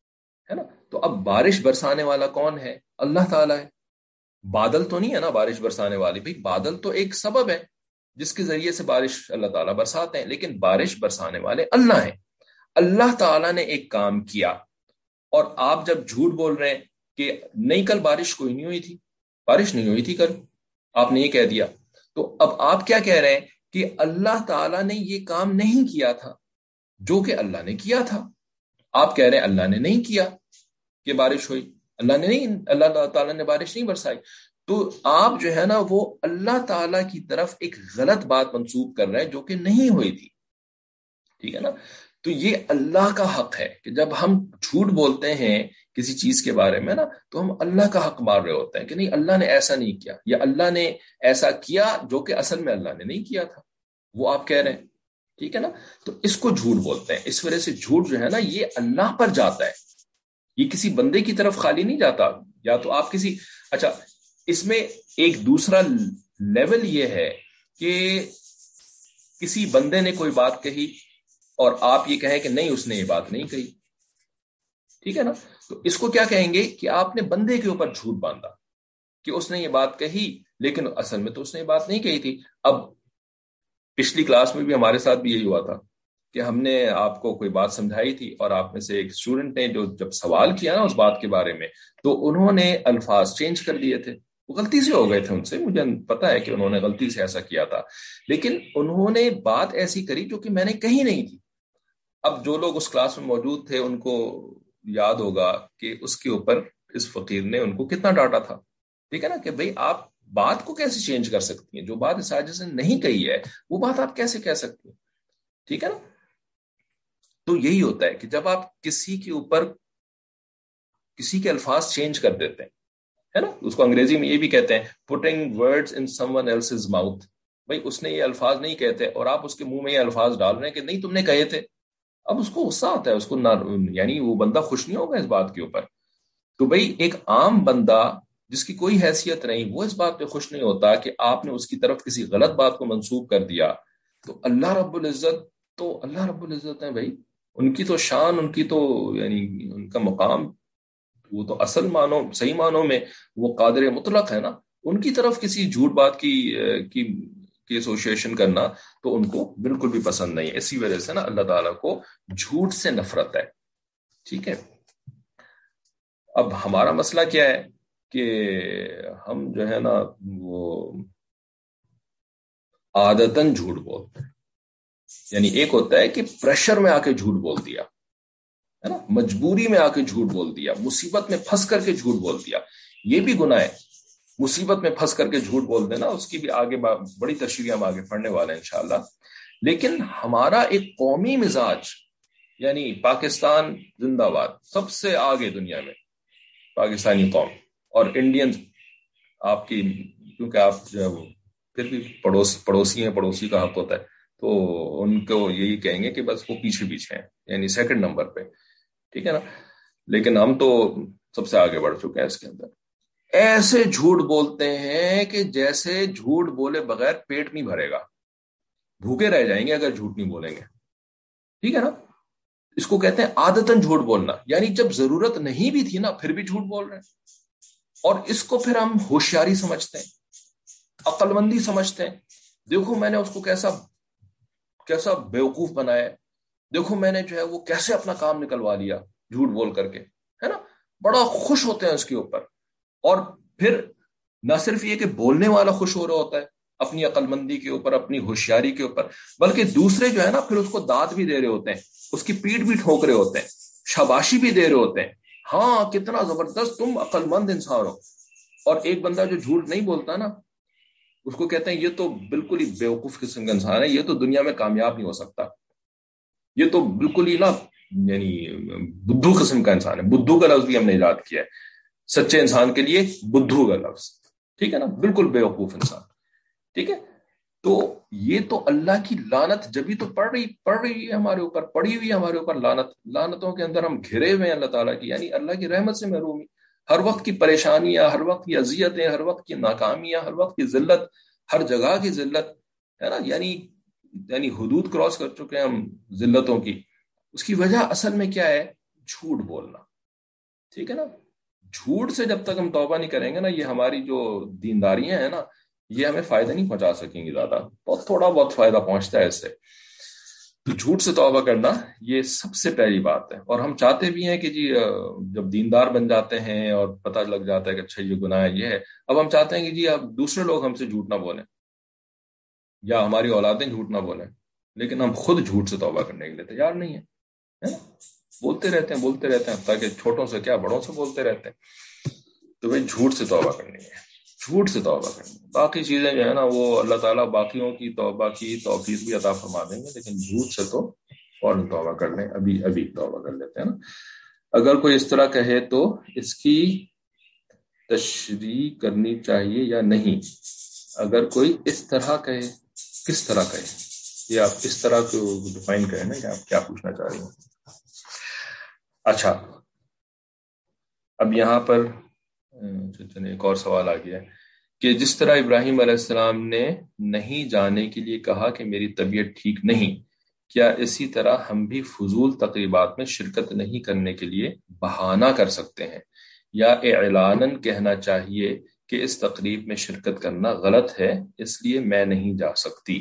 ہے نا. تو اب بارش برسانے والا کون ہے؟ اللہ تعالیٰ ہے. بادل تو نہیں ہے نا بارش برسانے والی، بھائی بادل تو ایک سبب ہے جس کے ذریعے سے بارش اللہ تعالیٰ برساتے ہیں، لیکن بارش برسانے والے اللہ ہیں. اللہ تعالیٰ نے ایک کام کیا، اور آپ جب جھوٹ بول رہے ہیں کہ نہیں کل بارش کوئی نہیں ہوئی تھی، بارش نہیں ہوئی تھی کل، آپ نے یہ کہہ دیا، تو اب آپ کیا کہہ رہے ہیں کہ اللہ تعالیٰ نے یہ کام نہیں کیا تھا جو کہ اللہ نے کیا تھا. آپ کہہ رہے ہیں اللہ نے نہیں کیا کہ بارش ہوئی، اللہ تعالیٰ نے بارش نہیں برسائی. تو آپ جو ہے نا وہ اللہ تعالیٰ کی طرف ایک غلط بات منسوب کر رہے ہیں جو کہ نہیں ہوئی تھی. ٹھیک ہے نا. تو یہ اللہ کا حق ہے کہ جب ہم جھوٹ بولتے ہیں کسی چیز کے بارے میں نا، تو ہم اللہ کا حق مار رہے ہوتے ہیں کہ نہیں اللہ نے ایسا نہیں کیا، یا اللہ نے ایسا کیا جو کہ اصل میں اللہ نے نہیں کیا تھا، وہ آپ کہہ رہے ہیں. ٹھیک ہے نا. تو اس کو جھوٹ بولتے ہیں. اس وجہ سے جھوٹ جو ہے نا یہ اللہ پر جاتا ہے، یہ کسی بندے کی طرف خالی نہیں جاتا. یا تو آپ کسی، اچھا اس میں ایک دوسرا لیول یہ ہے کہ کسی بندے نے کوئی بات کہی اور آپ یہ کہیں کہ نہیں اس نے یہ بات نہیں کہی. ٹھیک ہے نا. تو اس کو کیا کہیں گے کہ آپ نے بندے کے اوپر جھوٹ باندھا کہ اس نے یہ بات کہی لیکن اصل میں تو اس نے یہ بات نہیں کہی تھی. اب پچھلی کلاس میں بھی ہمارے ساتھ بھی یہی ہوا تھا کہ ہم نے آپ کو کوئی بات سمجھائی تھی، اور آپ میں سے ایک اسٹوڈنٹ نے جو جب سوال کیا نا اس بات کے بارے میں، تو انہوں نے الفاظ چینج کر دیے تھے. وہ غلطی سے ہو گئے تھے ان سے، مجھے پتا ہے کہ انہوں نے غلطی سے ایسا کیا تھا، لیکن انہوں نے بات ایسی کری جو کہ میں نے کہی نہیں تھی. اب جو لوگ اس کلاس میں موجود تھے ان کو یاد ہوگا کہ اس کے اوپر اس فقیر نے ان کو کتنا ڈانٹا تھا. ٹھیک ہے نا، کہ بھئی آپ بات کو کیسے چینج کر سکتی ہیں؟ جو بات اس حاجت سے نہیں کہی ہے وہ بات آپ کیسے کہہ سکتی ہیں؟ ٹھیک ہے نا. تو یہی ہوتا ہے کہ جب آپ کسی کے اوپر کسی کے الفاظ چینج کر دیتے ہیں، ہے نا، اس کو انگریزی میں یہ بھی کہتے ہیں putting words in someone else's mouth. بھائی اس نے یہ الفاظ نہیں کہتے اور آپ اس کے منہ میں یہ الفاظ ڈال رہے ہیں کہ نہیں تم نے کہے تھے. اب اس کو غصہ آتا ہے، اس کو یعنی وہ بندہ خوش نہیں ہوگا اس بات کے اوپر. تو بھائی ایک عام بندہ جس کی کوئی حیثیت نہیں، وہ اس بات پہ خوش نہیں ہوتا کہ آپ نے اس کی طرف کسی غلط بات کو منسوب کر دیا. تو اللہ رب العزت ہے بھائی، ان کی تو شان، ان کی تو یعنی ان کا مقام، وہ تو اصل معنوں صحیح معنوں میں وہ قادر مطلق ہے نا. ان کی طرف کسی جھوٹ بات کی ایسوسیشن کرنا تو ان کو بالکل بھی پسند نہیں ہے. اسی وجہ سے نا اللہ تعالیٰ کو جھوٹ سے نفرت ہے. ٹھیک ہے. اب ہمارا مسئلہ کیا ہے کہ ہم جو ہے نا وہ عادتاً جھوٹ بولتے ہیں. یعنی ایک ہوتا ہے کہ پریشر میں آ کے جھوٹ بول دیا، ہے نا، مجبوری میں آ کے جھوٹ بول دیا، مصیبت میں پھنس کر کے جھوٹ بول دیا. یہ بھی گناہ ہے. مصیبت میں پھنس کر کے جھوٹ بول دینا، اس کی بھی آگے بڑی تشریح ہم آگے پڑھنے والے ہیں انشاءاللہ. لیکن ہمارا ایک قومی مزاج، یعنی پاکستان زندہ باد، سب سے آگے دنیا میں پاکستانی قوم اور انڈین آپ کی، کیونکہ آپ جو ہے وہ پھر بھی پڑوسی ہیں، پڑوسی کا حق ہوتا ہے، تو ان کو یہی کہیں گے کہ بس وہ پیچھے پیچھے ہیں، یعنی سیکنڈ نمبر پہ. ٹھیک ہے نا. لیکن ہم تو سب سے آگے بڑھ چکے ہیں اس کے اندر. ایسے جھوٹ بولتے ہیں کہ جیسے جھوٹ بولے بغیر پیٹ نہیں بھرے گا، بھوکے رہ جائیں گے اگر جھوٹ نہیں بولیں گے. ٹھیک ہے نا. اس کو کہتے ہیں عادتاً جھوٹ بولنا، یعنی جب ضرورت نہیں بھی تھی نا پھر بھی جھوٹ بول رہے ہیں. اور اس کو پھر ہم ہوشیاری سمجھتے ہیں، عقل مندی سمجھتے ہیں. دیکھو میں نے اس کو کیسا بیوقوف بنایا، دیکھو میں نے جو ہے وہ کیسے اپنا کام نکلوا لیا جھوٹ بول کر کے، ہے نا. بڑا خوش ہوتے ہیں اس کے اوپر. اور پھر نہ صرف یہ کہ بولنے والا خوش ہو رہا ہوتا ہے اپنی عقل مندی کے اوپر، اپنی ہوشیاری کے اوپر، بلکہ دوسرے جو ہے نا پھر اس کو داد بھی دے رہے ہوتے ہیں، اس کی پیٹ بھی ٹھوک رہے ہوتے ہیں، شاباشی بھی دے رہے ہوتے ہیں، ہاں کتنا زبردست تم عقل مند انسان ہو. اور ایک بندہ جو جھوٹ نہیں بولتا نا، اس کو کہتے ہیں یہ تو بالکل ہی بیوقوف قسم کا انسان ہے، یہ تو دنیا میں کامیاب نہیں ہو سکتا، یہ تو بالکل ہی نا یعنی بدھو قسم کا انسان ہے. بدھو کا لفظ بھی ہم نے ایجاد کیا ہے سچے انسان کے لیے، بدھو کا لفظ. ٹھیک ہے نا، بالکل بیوقوف انسان. ٹھیک ہے. تو یہ تو اللہ کی لعنت جبھی تو پڑ رہی ہے ہمارے اوپر، پڑی ہوئی ہے ہمارے اوپر لعنتوں کے اندر ہم گھرے ہوئے ہیں اللہ تعالیٰ کی، یعنی اللہ کی رحمت سے محرومی، ہر وقت کی پریشانیاں، ہر وقت کی اذیتیں، ہر وقت کی ناکامیاں، ہر وقت کی ذلت، ہر جگہ کی ذلت، ہے نا. یعنی حدود کراس کر چکے ہیں ہم ذلتوں کی. اس کی وجہ اصل میں کیا ہے؟ جھوٹ بولنا. ٹھیک ہے نا. جھوٹ سے جب تک ہم توبہ نہیں کریں گے نا، یہ ہماری جو دینداریاں ہیں نا، یہ ہمیں فائدہ نہیں پہنچا سکیں گی زیادہ. بہت تھوڑا بہت فائدہ پہنچتا ہے اس سے. تو جھوٹ سے توبہ کرنا یہ سب سے پہلی بات ہے. اور ہم چاہتے بھی ہیں کہ جی جب دیندار بن جاتے ہیں اور پتہ لگ جاتا ہے کہ اچھا یہ گناہ ہے، یہ ہے، اب ہم چاہتے ہیں کہ جی اب دوسرے لوگ ہم سے جھوٹ نہ بولیں یا ہماری اولادیں جھوٹ نہ بولیں، لیکن ہم خود جھوٹ سے توبہ کرنے کے لیے تیار نہیں ہیں. ہے نا؟ بولتے رہتے ہیں تاکہ چھوٹوں سے کیا بڑوں سے بولتے رہتے ہیں. تو بھائی جھوٹ سے توبہ کرنی ہے، جھوٹ سے توبہ کرنی ہے. باقی چیزیں جو ہے نا وہ اللہ تعالیٰ باقیوں کی توبہ کی توفیق بھی عطا فرما دیں گے، لیکن جھوٹ سے تو فوراً توبہ کر لیں، ابھی توبہ کر لیتے ہیں نا. اگر کوئی اس طرح کہے تو اس کی تشریح کرنی چاہیے یا نہیں؟ اگر کوئی اس طرح کہے، کس طرح کہے؟ یہ آپ اس طرح کو ڈیفائن کریں نا کہ آپ کیا پوچھنا چاہ رہی ہیں. اچھا، اب یہاں پر ایک اور سوال آ گیا کہ جس طرح ابراہیم علیہ السلام نے نہیں جانے کے لیے کہا کہ میری طبیعت ٹھیک نہیں، کیا اسی طرح ہم بھی فضول تقریبات میں شرکت نہیں کرنے کے لیے بہانہ کر سکتے ہیں، یا اعلاناً کہنا چاہیے کہ اس تقریب میں شرکت کرنا غلط ہے اس لیے میں نہیں جا سکتی؟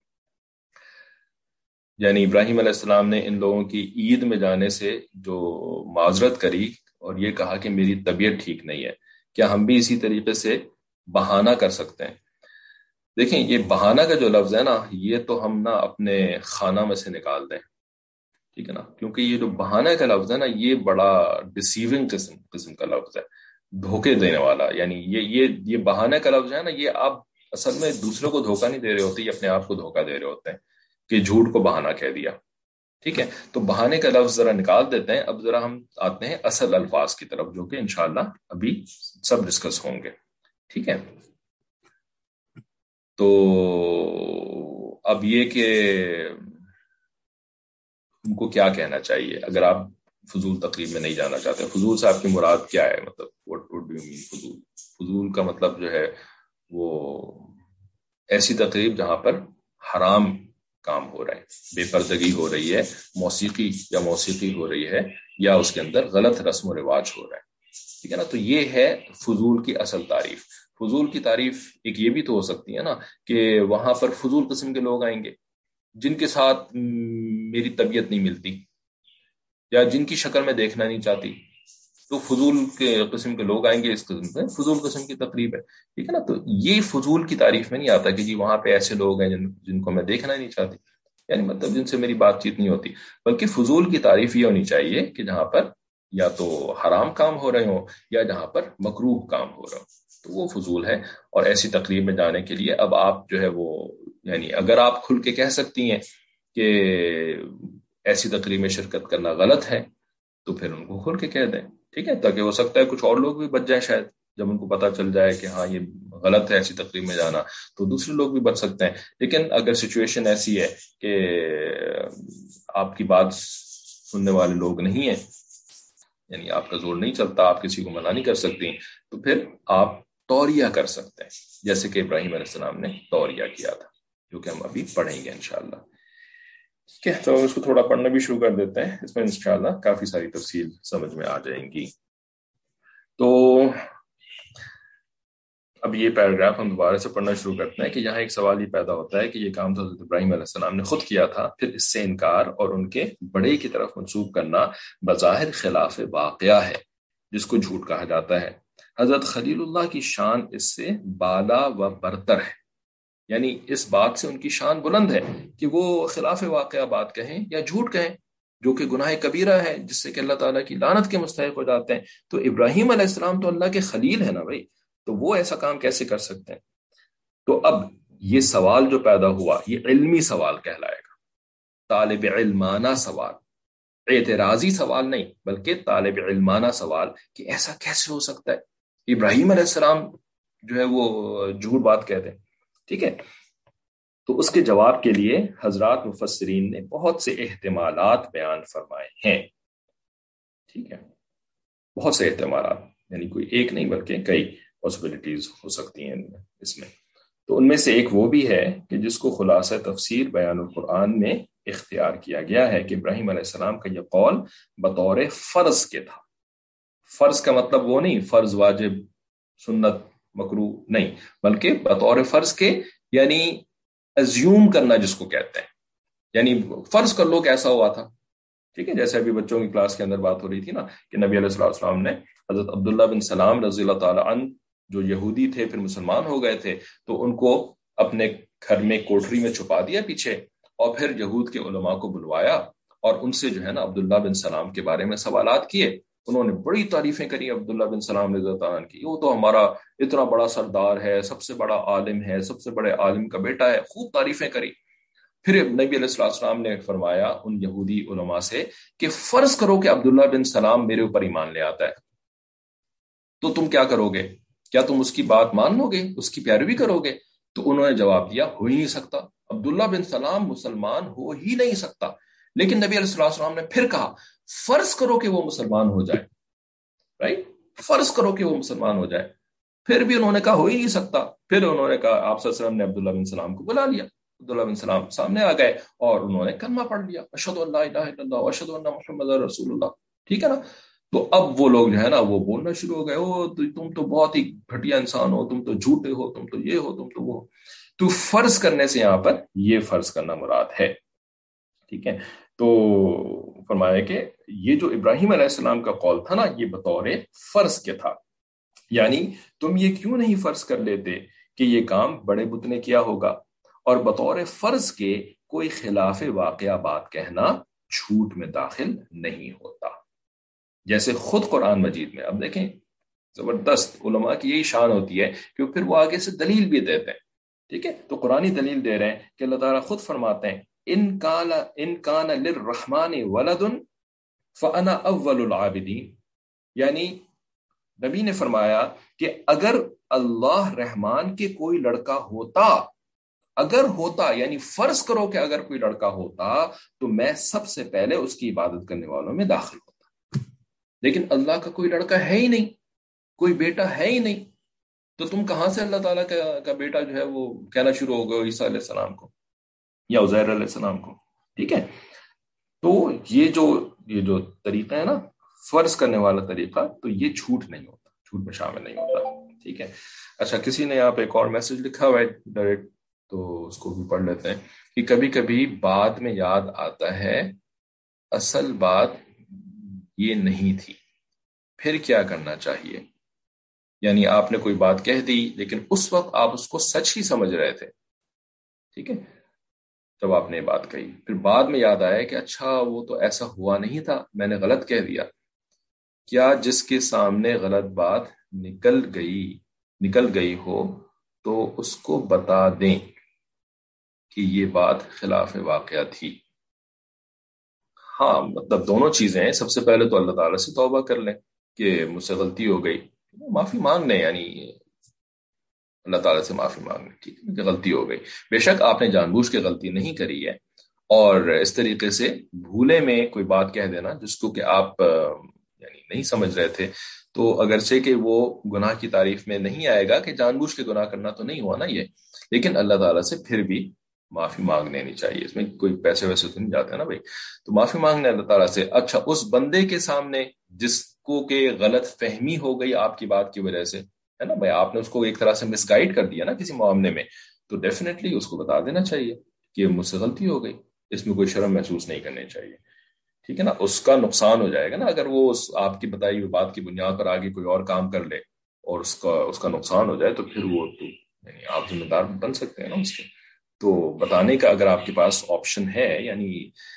یعنی ابراہیم علیہ السلام نے ان لوگوں کی عید میں جانے سے جو معذرت کری اور یہ کہا کہ میری طبیعت ٹھیک نہیں ہے، کیا ہم بھی اسی طریقے سے بہانہ کر سکتے ہیں؟ دیکھیں، یہ بہانہ کا جو لفظ ہے نا، یہ تو ہم نا اپنے خانہ میں سے نکال دیں. ٹھیک ہے نا، کیونکہ یہ جو بہانہ کا لفظ ہے نا، یہ بڑا ڈسیونگ قسم کا لفظ ہے، دھوکے دینے والا. یعنی یہ بہانہ کا لفظ ہے نا، یہ آپ اصل میں دوسروں کو دھوکہ نہیں دے رہے ہوتے، یہ اپنے آپ کو دھوکہ دے رہے ہوتے ہیں کہ جھوٹ کو بہانہ کہہ دیا. ٹھیک ہے، تو بہانے کا لفظ ذرا نکال دیتے ہیں. اب ذرا ہم آتے ہیں اصل الفاظ کی طرف، جو کہ انشاءاللہ ابھی سب ڈسکس ہوں گے. ٹھیک ہے، تو اب یہ کہ ان کو کیا کہنا چاہیے اگر آپ فضول تقریب میں نہیں جانا چاہتے. فضول سے آپ کی مراد کیا ہے؟ مطلب what do you mean فضول؟ فضول کا مطلب جو ہے وہ ایسی تقریب جہاں پر حرام کام ہو رہا ہے، بے پردگی ہو رہی ہے، موسیقی ہو رہی ہے، یا اس کے اندر غلط رسم و رواج ہو رہا ہے. ٹھیک ہے نا، تو یہ ہے فضول کی اصل تعریف. فضول کی تعریف ایک یہ بھی تو ہو سکتی ہے نا کہ وہاں پر فضول قسم کے لوگ آئیں گے جن کے ساتھ میری طبیعت نہیں ملتی یا جن کی شکل میں دیکھنا نہیں چاہتی، تو فضول کے قسم کے لوگ آئیں گے. اس قسم سے فضول قسم کی تقریب ہے. ٹھیک ہے نا، تو یہ فضول کی تعریف میں نہیں آتا کہ جی وہاں پہ ایسے لوگ ہیں جن کو میں دیکھنا ہی نہیں چاہتی، یعنی مطلب جن سے میری بات چیت نہیں ہوتی. بلکہ فضول کی تعریف یہ ہونی چاہیے کہ جہاں پر یا تو حرام کام ہو رہے ہوں یا جہاں پر مکروہ کام ہو رہا ہو، تو وہ فضول ہے. اور ایسی تقریب میں جانے کے لیے اب آپ جو ہے وہ، یعنی اگر آپ کھل کے کہہ سکتی ہیں کہ ایسی تقریب میں شرکت کرنا غلط ہے تو پھر ان کو کھل کے کہہ دیں. ٹھیک ہے، تاکہ ہو سکتا ہے کچھ اور لوگ بھی بچ جائیں. شاید جب ان کو پتہ چل جائے کہ ہاں یہ غلط ہے ایسی تقریب میں جانا، تو دوسرے لوگ بھی بچ سکتے ہیں. لیکن اگر سچویشن ایسی ہے کہ آپ کی بات سننے والے لوگ نہیں ہیں، یعنی آپ کا زور نہیں چلتا، آپ کسی کو منع نہیں کر سکتی، تو پھر آپ توریہ کر سکتے ہیں، جیسے کہ ابراہیم علیہ السلام نے توریہ کیا تھا، جو کہ ہم ابھی پڑھیں گے انشاءاللہ. ٹھیک ہے، تو اس کو تھوڑا پڑھنا بھی شروع کر دیتے ہیں. اس میں انشاءاللہ کافی ساری تفصیل سمجھ میں آ جائیں گی. تو اب یہ پیراگراف ہم دوبارہ سے پڑھنا شروع کرتے ہیں کہ یہاں ایک سوال یہ پیدا ہوتا ہے کہ یہ کام تو حضرت ابراہیم علیہ السلام نے خود کیا تھا، پھر اس سے انکار اور ان کے بڑے کی طرف منسوب کرنا بظاہر خلاف واقعہ ہے، جس کو جھوٹ کہا جاتا ہے. حضرت خلیل اللہ کی شان اس سے بالا و برتر ہے، یعنی اس بات سے ان کی شان بلند ہے کہ وہ خلاف واقعہ بات کہیں یا جھوٹ کہیں، جو کہ گناہ کبیرہ ہے، جس سے کہ اللہ تعالیٰ کی لعنت کے مستحق ہو جاتے ہیں. تو ابراہیم علیہ السلام تو اللہ کے خلیل ہے نا بھائی، تو وہ ایسا کام کیسے کر سکتے ہیں؟ تو اب یہ سوال جو پیدا ہوا یہ علمی سوال کہلائے گا، طالب علمانہ سوال، اعتراضی سوال نہیں بلکہ طالب علمانہ سوال کہ ایسا کیسے ہو سکتا ہے ابراہیم علیہ السلام جو ہے وہ جھوٹ بات کہتے ہیں. ٹھیک ہے، تو اس کے جواب کے لیے حضرات مفسرین نے بہت سے احتمالات بیان فرمائے ہیں. ٹھیک ہے، بہت سے احتمالات، یعنی کوئی ایک نہیں بلکہ کئی پاسبلٹیز ہو سکتی ہیں اس میں. تو ان میں سے ایک وہ بھی ہے کہ جس کو خلاصہ تفسیر بیان القرآن میں اختیار کیا گیا ہے کہ ابراہیم علیہ السلام کا یہ قول بطور فرض کے تھا. فرض کا مطلب وہ نہیں فرض واجب سنت مکرو نہیں، بلکہ بطور فرض کے، یعنی ازیوم کرنا جس کو کہتے ہیں، یعنی فرض کر لو کہ ایسا ہوا تھا. ٹھیک ہے، جیسے ابھی بچوں کی کلاس کے اندر بات ہو رہی تھی نا کہ نبی علیہ الصلوۃ والسلام نے حضرت عبداللہ بن سلام رضی اللہ تعالی عنہ جو یہودی تھے پھر مسلمان ہو گئے تھے، تو ان کو اپنے گھر میں کوٹری میں چھپا دیا پیچھے، اور پھر یہود کے علماء کو بلوایا اور ان سے جو ہے نا عبداللہ بن سلام کے بارے میں سوالات کیے. انہوں نے بڑی تعریفیں کری عبداللہ بن سلام رضی اللہ تعالیٰ عنہ کی، وہ تو ہمارا اتنا بڑا سردار ہے، سب سے بڑا عالم ہے، سب سے بڑے عالم کا بیٹا ہے، خوب تعریفیں کری. پھر نبی علیہ السلام نے فرمایا ان یہودی علماء سے کہ فرض کرو کہ عبداللہ بن سلام میرے اوپر ایمان لے آتا ہے، تو تم کیا کرو گے؟ کیا تم اس کی بات مان لو گے، اس کی پیروی کرو گے؟ تو انہوں نے جواب دیا ہو ہی نہیں سکتا، عبداللہ بن سلام مسلمان ہو ہی نہیں سکتا. لیکن نبی علیہ السلام نے پھر کہا فرض کرو کہ وہ مسلمان ہو جائے، رائٹ، فرض کرو کہ وہ مسلمان ہو جائے. پھر بھی انہوں نے کہا ہو ہی نہیں سکتا. پھر انہوں نے کہا، آپ صلی اللہ علیہ وسلم نے عبداللہ بن سلام کو بلا لیا، عبداللہ بن سلام سامنے آ گئے اور انہوں نے کلمہ پڑھ لیا، اشہد ان لا الہ الا اللہ واشہد ان محمد رسول اللہ. ٹھیک ہے نا؟ تو اب وہ لوگ جو ہے نا وہ بولنا شروع ہو گئے، او تم تو بہت ہی گھٹیا انسان ہو، تم تو جھوٹے ہو، تم تو یہ ہو، تم تو وہ. تو فرض کرنے سے یہاں پر یہ فرض کرنا مراد ہے. ٹھیک ہے، تو فرمایا کہ یہ جو ابراہیم علیہ السلام کا قول تھا نا یہ بطور فرض کے تھا، یعنی تم یہ کیوں نہیں فرض کر لیتے کہ یہ کام بڑے بت نے کیا ہوگا، اور بطور فرض کے کوئی خلاف واقعہ بات کہنا جھوٹ میں داخل نہیں ہوتا. جیسے خود قرآن مجید میں اب دیکھیں زبردست علماء کی یہی شان ہوتی ہے کہ پھر وہ آگے سے دلیل بھی دیتے ہیں. ٹھیک ہے، تو قرآنی دلیل دے رہے ہیں کہ اللہ تعالیٰ خود فرماتے ہیں ان کان للرحمن ولد فانا اول العابدین، یعنی نبی نے فرمایا کہ اگر اللہ رحمان کے کوئی لڑکا ہوتا، اگر ہوتا یعنی فرض کرو کہ اگر کوئی لڑکا ہوتا تو میں سب سے پہلے اس کی عبادت کرنے والوں میں داخل ہوتا. لیکن اللہ کا کوئی لڑکا ہے ہی نہیں، کوئی بیٹا ہے ہی نہیں، تو تم کہاں سے اللہ تعالیٰ کا بیٹا جو ہے وہ کہنا شروع ہو گیا عیسیٰ علیہ السلام کو یا عزیر علیہ السلام کو. ٹھیک ہے، تو یہ جو طریقہ ہے نا فرض کرنے والا طریقہ، تو یہ جھوٹ نہیں ہوتا، جھوٹ میں شامل نہیں ہوتا. ٹھیک ہے، اچھا کسی نے یہاں پہ ایک اور میسج لکھا ہوا ہے ڈائریکٹ، تو اس کو بھی پڑھ لیتے ہیں کہ کبھی کبھی بعد میں یاد آتا ہے اصل بات یہ نہیں تھی، پھر کیا کرنا چاہیے؟ یعنی آپ نے کوئی بات کہہ دی لیکن اس وقت آپ اس کو سچ ہی سمجھ رہے تھے. ٹھیک ہے، جب آپ نے یہ بات کہی پھر بعد میں یاد آیا کہ اچھا وہ تو ایسا ہوا نہیں تھا، میں نے غلط کہہ دیا. کیا جس کے سامنے غلط بات نکل گئی ہو تو اس کو بتا دیں کہ یہ بات خلاف واقعہ تھی؟ ہاں، مطلب دونوں چیزیں ہیں. سب سے پہلے تو اللہ تعالیٰ سے توبہ کر لیں کہ مجھ سے غلطی ہو گئی، معافی مانگ لیں، یعنی اللہ تعالیٰ سے معافی مانگ لیں، ٹھیک ہے، غلطی ہو گئی. بے شک آپ نے جان بوجھ کے غلطی نہیں کری ہے، اور اس طریقے سے بھولے میں کوئی بات کہہ دینا جس کو کہ آپ یعنی نہیں سمجھ رہے تھے، تو اگرچہ کہ وہ گناہ کی تعریف میں نہیں آئے گا کہ جان بوجھ کے گناہ کرنا تو نہیں ہوا نا یہ، لیکن اللہ تعالیٰ سے پھر بھی معافی مانگ لینی چاہیے. اس میں کوئی پیسے ویسے تو نہیں جاتے نا بھائی، تو معافی مانگنا اللہ تعالیٰ سے. اچھا اس بندے کے سامنے جس کو کہ غلط فہمی ہو گئی آپ کی بات کی وجہ سے، ہے نا بھائی، آپ نے اس کو ایک طرح سے مس گائیڈ کر دیا نا کسی معاملے میں، تو ڈیفینیٹلی اس کو بتا دینا چاہیے کہ مجھ سے غلطی ہو گئی. اس میں کوئی شرم محسوس نہیں کرنی چاہیے. ٹھیک ہے نا، اس کا نقصان ہو جائے گا نا اگر وہ آپ کی بتائی ہوئی بات کی بنیاد پر آگے کوئی اور کام کر لے اور اس کا نقصان ہو جائے، تو پھر وہ تو یعنی آپ ذمہ دار بن سکتے ہیں نا اس کے. تو بتانے کا اگر آپ کے پاس آپشن ہے، یعنی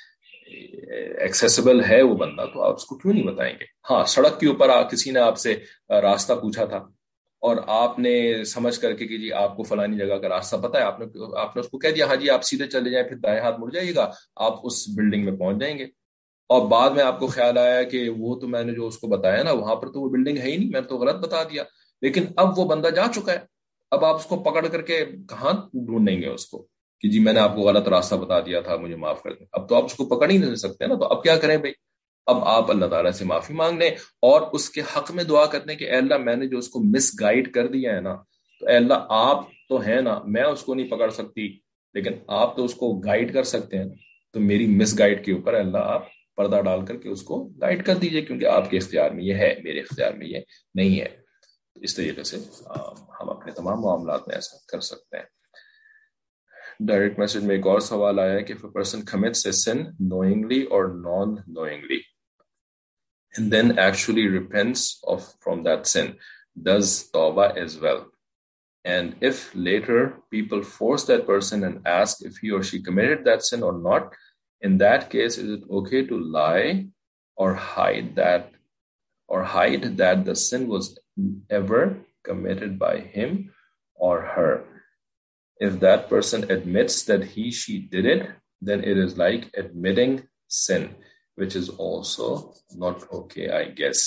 ایکسیسیبل ہے وہ بندہ، تو آپ اس کو کیوں نہیں بتائیں گے؟ ہاں، سڑک کے اوپر کسی نے آپ سے راستہ پوچھا تھا اور آپ نے سمجھ کر کے کہ جی آپ کو فلانی جگہ کا راستہ پتہ ہے، آپ نے اس کو کہہ دیا ہاں جی آپ سیدھے چلے جائیں، پھر دائیں ہاتھ مڑ جائیے گا، آپ اس بلڈنگ میں پہنچ جائیں گے. اور بعد میں آپ کو خیال آیا کہ وہ تو میں نے جو اس کو بتایا نا وہاں پر تو وہ بلڈنگ ہے ہی نہیں، میں نے تو غلط بتا دیا. لیکن اب وہ بندہ جا چکا ہے، اب آپ اس کو پکڑ کر کے کہاں ڈھونڈیں گے اس کو کہ جی میں نے آپ کو غلط راستہ بتا دیا تھا، مجھے معاف کر دیں. اب تو آپ اس کو پکڑ ہی نہیں سکتے نا، تو اب کیا کریں بھائی؟ اب آپ اللہ تعالیٰ سے معافی مانگ لیں اور اس کے حق میں دعا کرتے ہیں کہ اے اللہ میں نے جو اس کو مس گائیڈ کر دیا ہے نا، تو اے اللہ آپ تو ہیں نا، میں اس کو نہیں پکڑ سکتی لیکن آپ تو اس کو گائیڈ کر سکتے ہیں، تو میری مس گائیڈ کے اوپر اے اللہ آپ پردہ ڈال کر کے اس کو گائیڈ کر دیجئے، کیونکہ آپ کے اختیار میں یہ ہے، میرے اختیار میں یہ نہیں ہے. اس طریقے سے ہم اپنے تمام معاملات میں ایسا کر سکتے ہیں. ڈائریکٹ میسج میں ایک اور سوال آیا ہے کہ if a person commits a sin knowingly or non-knowingly and then actually repents from that sin, does tawbah as well? And if later people force that person and ask if he or she committed that sin or not, in that case, is it okay to lie or hide that the sin was ever committed by him or her? If that person admits that she did it, then it is like admitting sin, which is also not okay, I guess.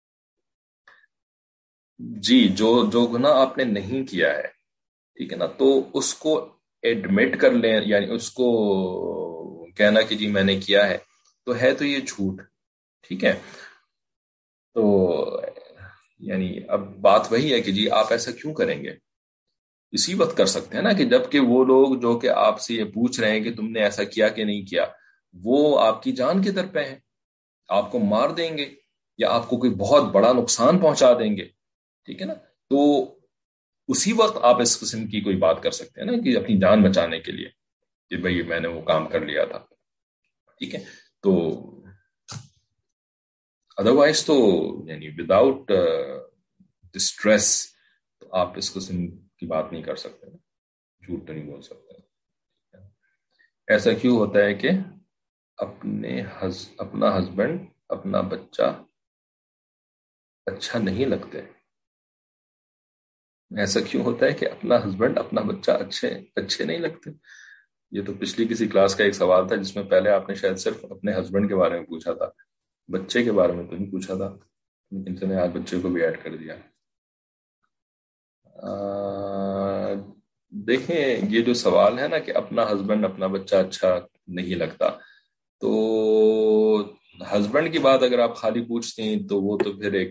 جی، جو گناہ آپ نے نہیں کیا ہے، ٹھیک ہے نا، تو اس کو ایڈمٹ کر لیں، یعنی اس کو کہنا کہ جی میں نے کیا ہے، تو ہے تو یہ جھوٹ، ٹھیک ہے. تو یعنی اب بات وہی ہے کہ جی آپ ایسا کیوں کریں گے؟ اسی وقت کر سکتے ہیں نا کہ جب کہ وہ لوگ جو کہ آپ سے یہ پوچھ رہے ہیں کہ تم نے ایسا کیا کہ نہیں کیا، وہ آپ کی جان کے در پہ ہیں، آپ کو مار دیں گے یا آپ کو کوئی بہت بڑا نقصان پہنچا دیں گے، ٹھیک ہے نا. تو اسی وقت آپ اس قسم کی کوئی بات کر سکتے ہیں نا کہ اپنی جان بچانے کے لیے کہ بھئی میں نے وہ کام کر لیا تھا، ٹھیک ہے. تو ادروائز تو یعنی وداؤٹ ڈسٹریس تو آپ اس قسم کی بات نہیں کر سکتے، جھوٹ تو نہیں بول سکتے. ایسا کیوں ہوتا ہے کہ اپنا ہسبینڈ اپنا بچہ اچھا نہیں لگتے؟ ایسا کیوں ہوتا ہے کہ اپنا ہسبینڈ اپنا بچہ اچھے نہیں لگتے؟ یہ تو پچھلی کسی کلاس کا ایک سوال تھا جس میں پہلے آپ نے شاید صرف اپنے ہسبینڈ کے بارے میں پوچھا تھا، بچے کے بارے میں تو نہیں پوچھا تھا، لیکن سے نے آج بچے کو بھی ایڈ کر دیا. دیکھیں یہ جو سوال ہے نا کہ اپنا ہسبینڈ اپنا بچہ اچھا نہیں لگتا، تو ہسبینڈ کی بات اگر آپ خالی پوچھتے ہیں تو وہ تو پھر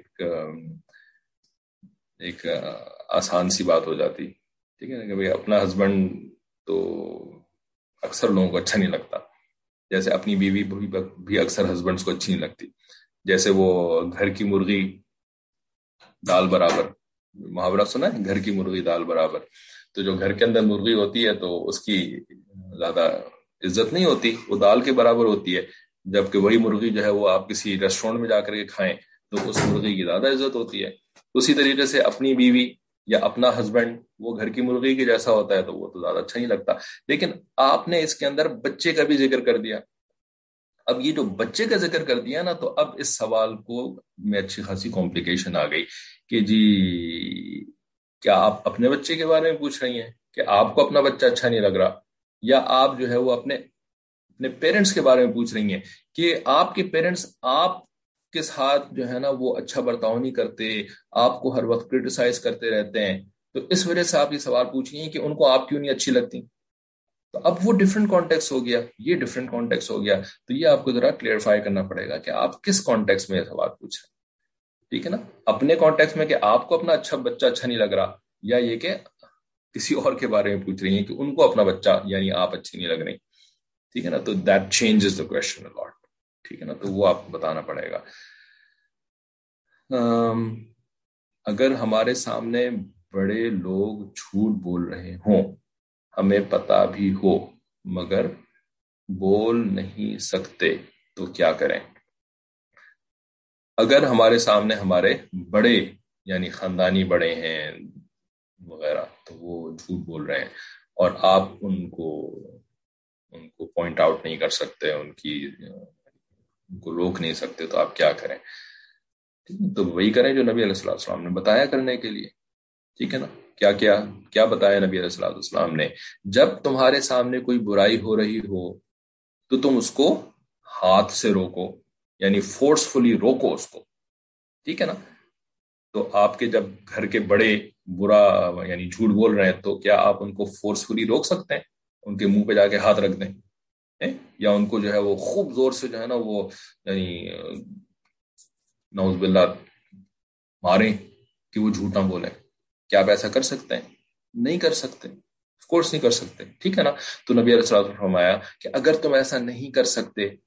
ایک آسان سی بات ہو جاتی، ٹھیک ہے نا، کہ بھئی اپنا ہسبینڈ تو اکثر لوگوں کو اچھا نہیں لگتا، جیسے اپنی بیوی بھی اکثر ہسبینڈز کو اچھی نہیں لگتی. جیسے وہ گھر کی مرغی دال برابر، محاورہ سنا ہے، گھر کی مرغی دال برابر. تو جو گھر کے اندر مرغی ہوتی ہے تو اس کی زیادہ عزت نہیں ہوتی، وہ دال کے برابر ہوتی ہے، جبکہ وہی مرغی جو ہے وہ آپ کسی ریسٹورینٹ میں جا کر کے کھائیں تو اس مرغی کی زیادہ عزت ہوتی ہے. اسی طریقے سے اپنی بیوی یا اپنا ہسبینڈ وہ گھر کی مرغی کے جیسا ہوتا ہے تو وہ تو زیادہ اچھا نہیں لگتا. لیکن آپ نے اس کے اندر بچے کا بھی ذکر کر دیا. اب یہ جو بچے کا ذکر کر دیا نا، تو اب اس سوال کو میں اچھی خاصی کمپلیکیشن آ گئی کہ جی کیا آپ اپنے بچے کے بارے میں پوچھ رہی ہیں کہ آپ کو اپنا بچہ اچھا نہیں لگ رہا، یا آپ جو ہے وہ اپنے پیرنٹس کے بارے میں پوچھ رہی ہیں کہ آپ کے پیرنٹس آپ کے ساتھ جو ہے نا وہ اچھا برتاؤ نہیں کرتے، آپ کو ہر وقت کرٹیسائز کرتے رہتے ہیں، تو اس وجہ سے آپ یہ سوال پوچھ رہی ہیں کہ ان کو آپ کیوں نہیں اچھی لگتی. تو اب وہ ڈفرینٹ کانٹیکس ہو گیا، یہ ڈفرینٹ کانٹیکس ہو گیا. تو یہ آپ کو ذرا کلیئرفائی کرنا پڑے گا کہ آپ کس کانٹیکس میں یہ سوال پوچھ رہے ہیں، ٹھیک ہے نا. اپنے کانٹیکس میں کہ آپ کو اپنا بچہ اچھا نہیں لگ رہا، یا یہ کہ کسی اور کے بارے میں پوچھ رہی ہیں کہ ان کو اپنا بچہ یعنی آپ اچھی نہیں لگ رہی، ٹھیک ہے نا. تو that changes the question a lot, ٹھیک ہے نا. تو وہ آپ کو بتانا پڑے گا. اگر ہمارے سامنے بڑے لوگ جھوٹ بول رہے ہوں، ہمیں پتہ بھی ہو مگر بول نہیں سکتے، تو کیا کریں؟ اگر ہمارے سامنے ہمارے بڑے یعنی خاندانی بڑے ہیں وغیرہ، تو وہ جھوٹ بول رہے ہیں اور آپ ان کو پوائنٹ آؤٹ نہیں کر سکتے، ان کو روک نہیں سکتے، تو آپ کیا کریں؟ تو وہی کریں جو نبی علیہ السلام نے بتایا کرنے کے لیے، ٹھیک ہے نا. کیا بتایا نبی علیہ السلام نے؟ جب تمہارے سامنے کوئی برائی ہو رہی ہو تو تم اس کو ہاتھ سے روکو، یعنی فورسفلی روکو اس کو، ٹھیک ہے نا. تو آپ کے جب گھر کے بڑے برا یعنی جھوٹ بول رہے ہیں تو کیا آپ ان کو فورسفلی روک سکتے ہیں؟ ان کے منہ پہ جا کے ہاتھ رکھ دیں، یا ان کو جو ہے وہ خوب زور سے جو ہے نا وہ یعنی نعوذ باللہ ماریں کہ وہ جھوٹ نہ بولیں؟ کیا آپ ایسا کر سکتے ہیں؟ نہیں کر سکتے، آف کورس نہیں کر سکتے، ٹھیک ہے نا. تو نبی علیہ السلام نے فرمایا کہ اگر تم ایسا نہیں کر سکتے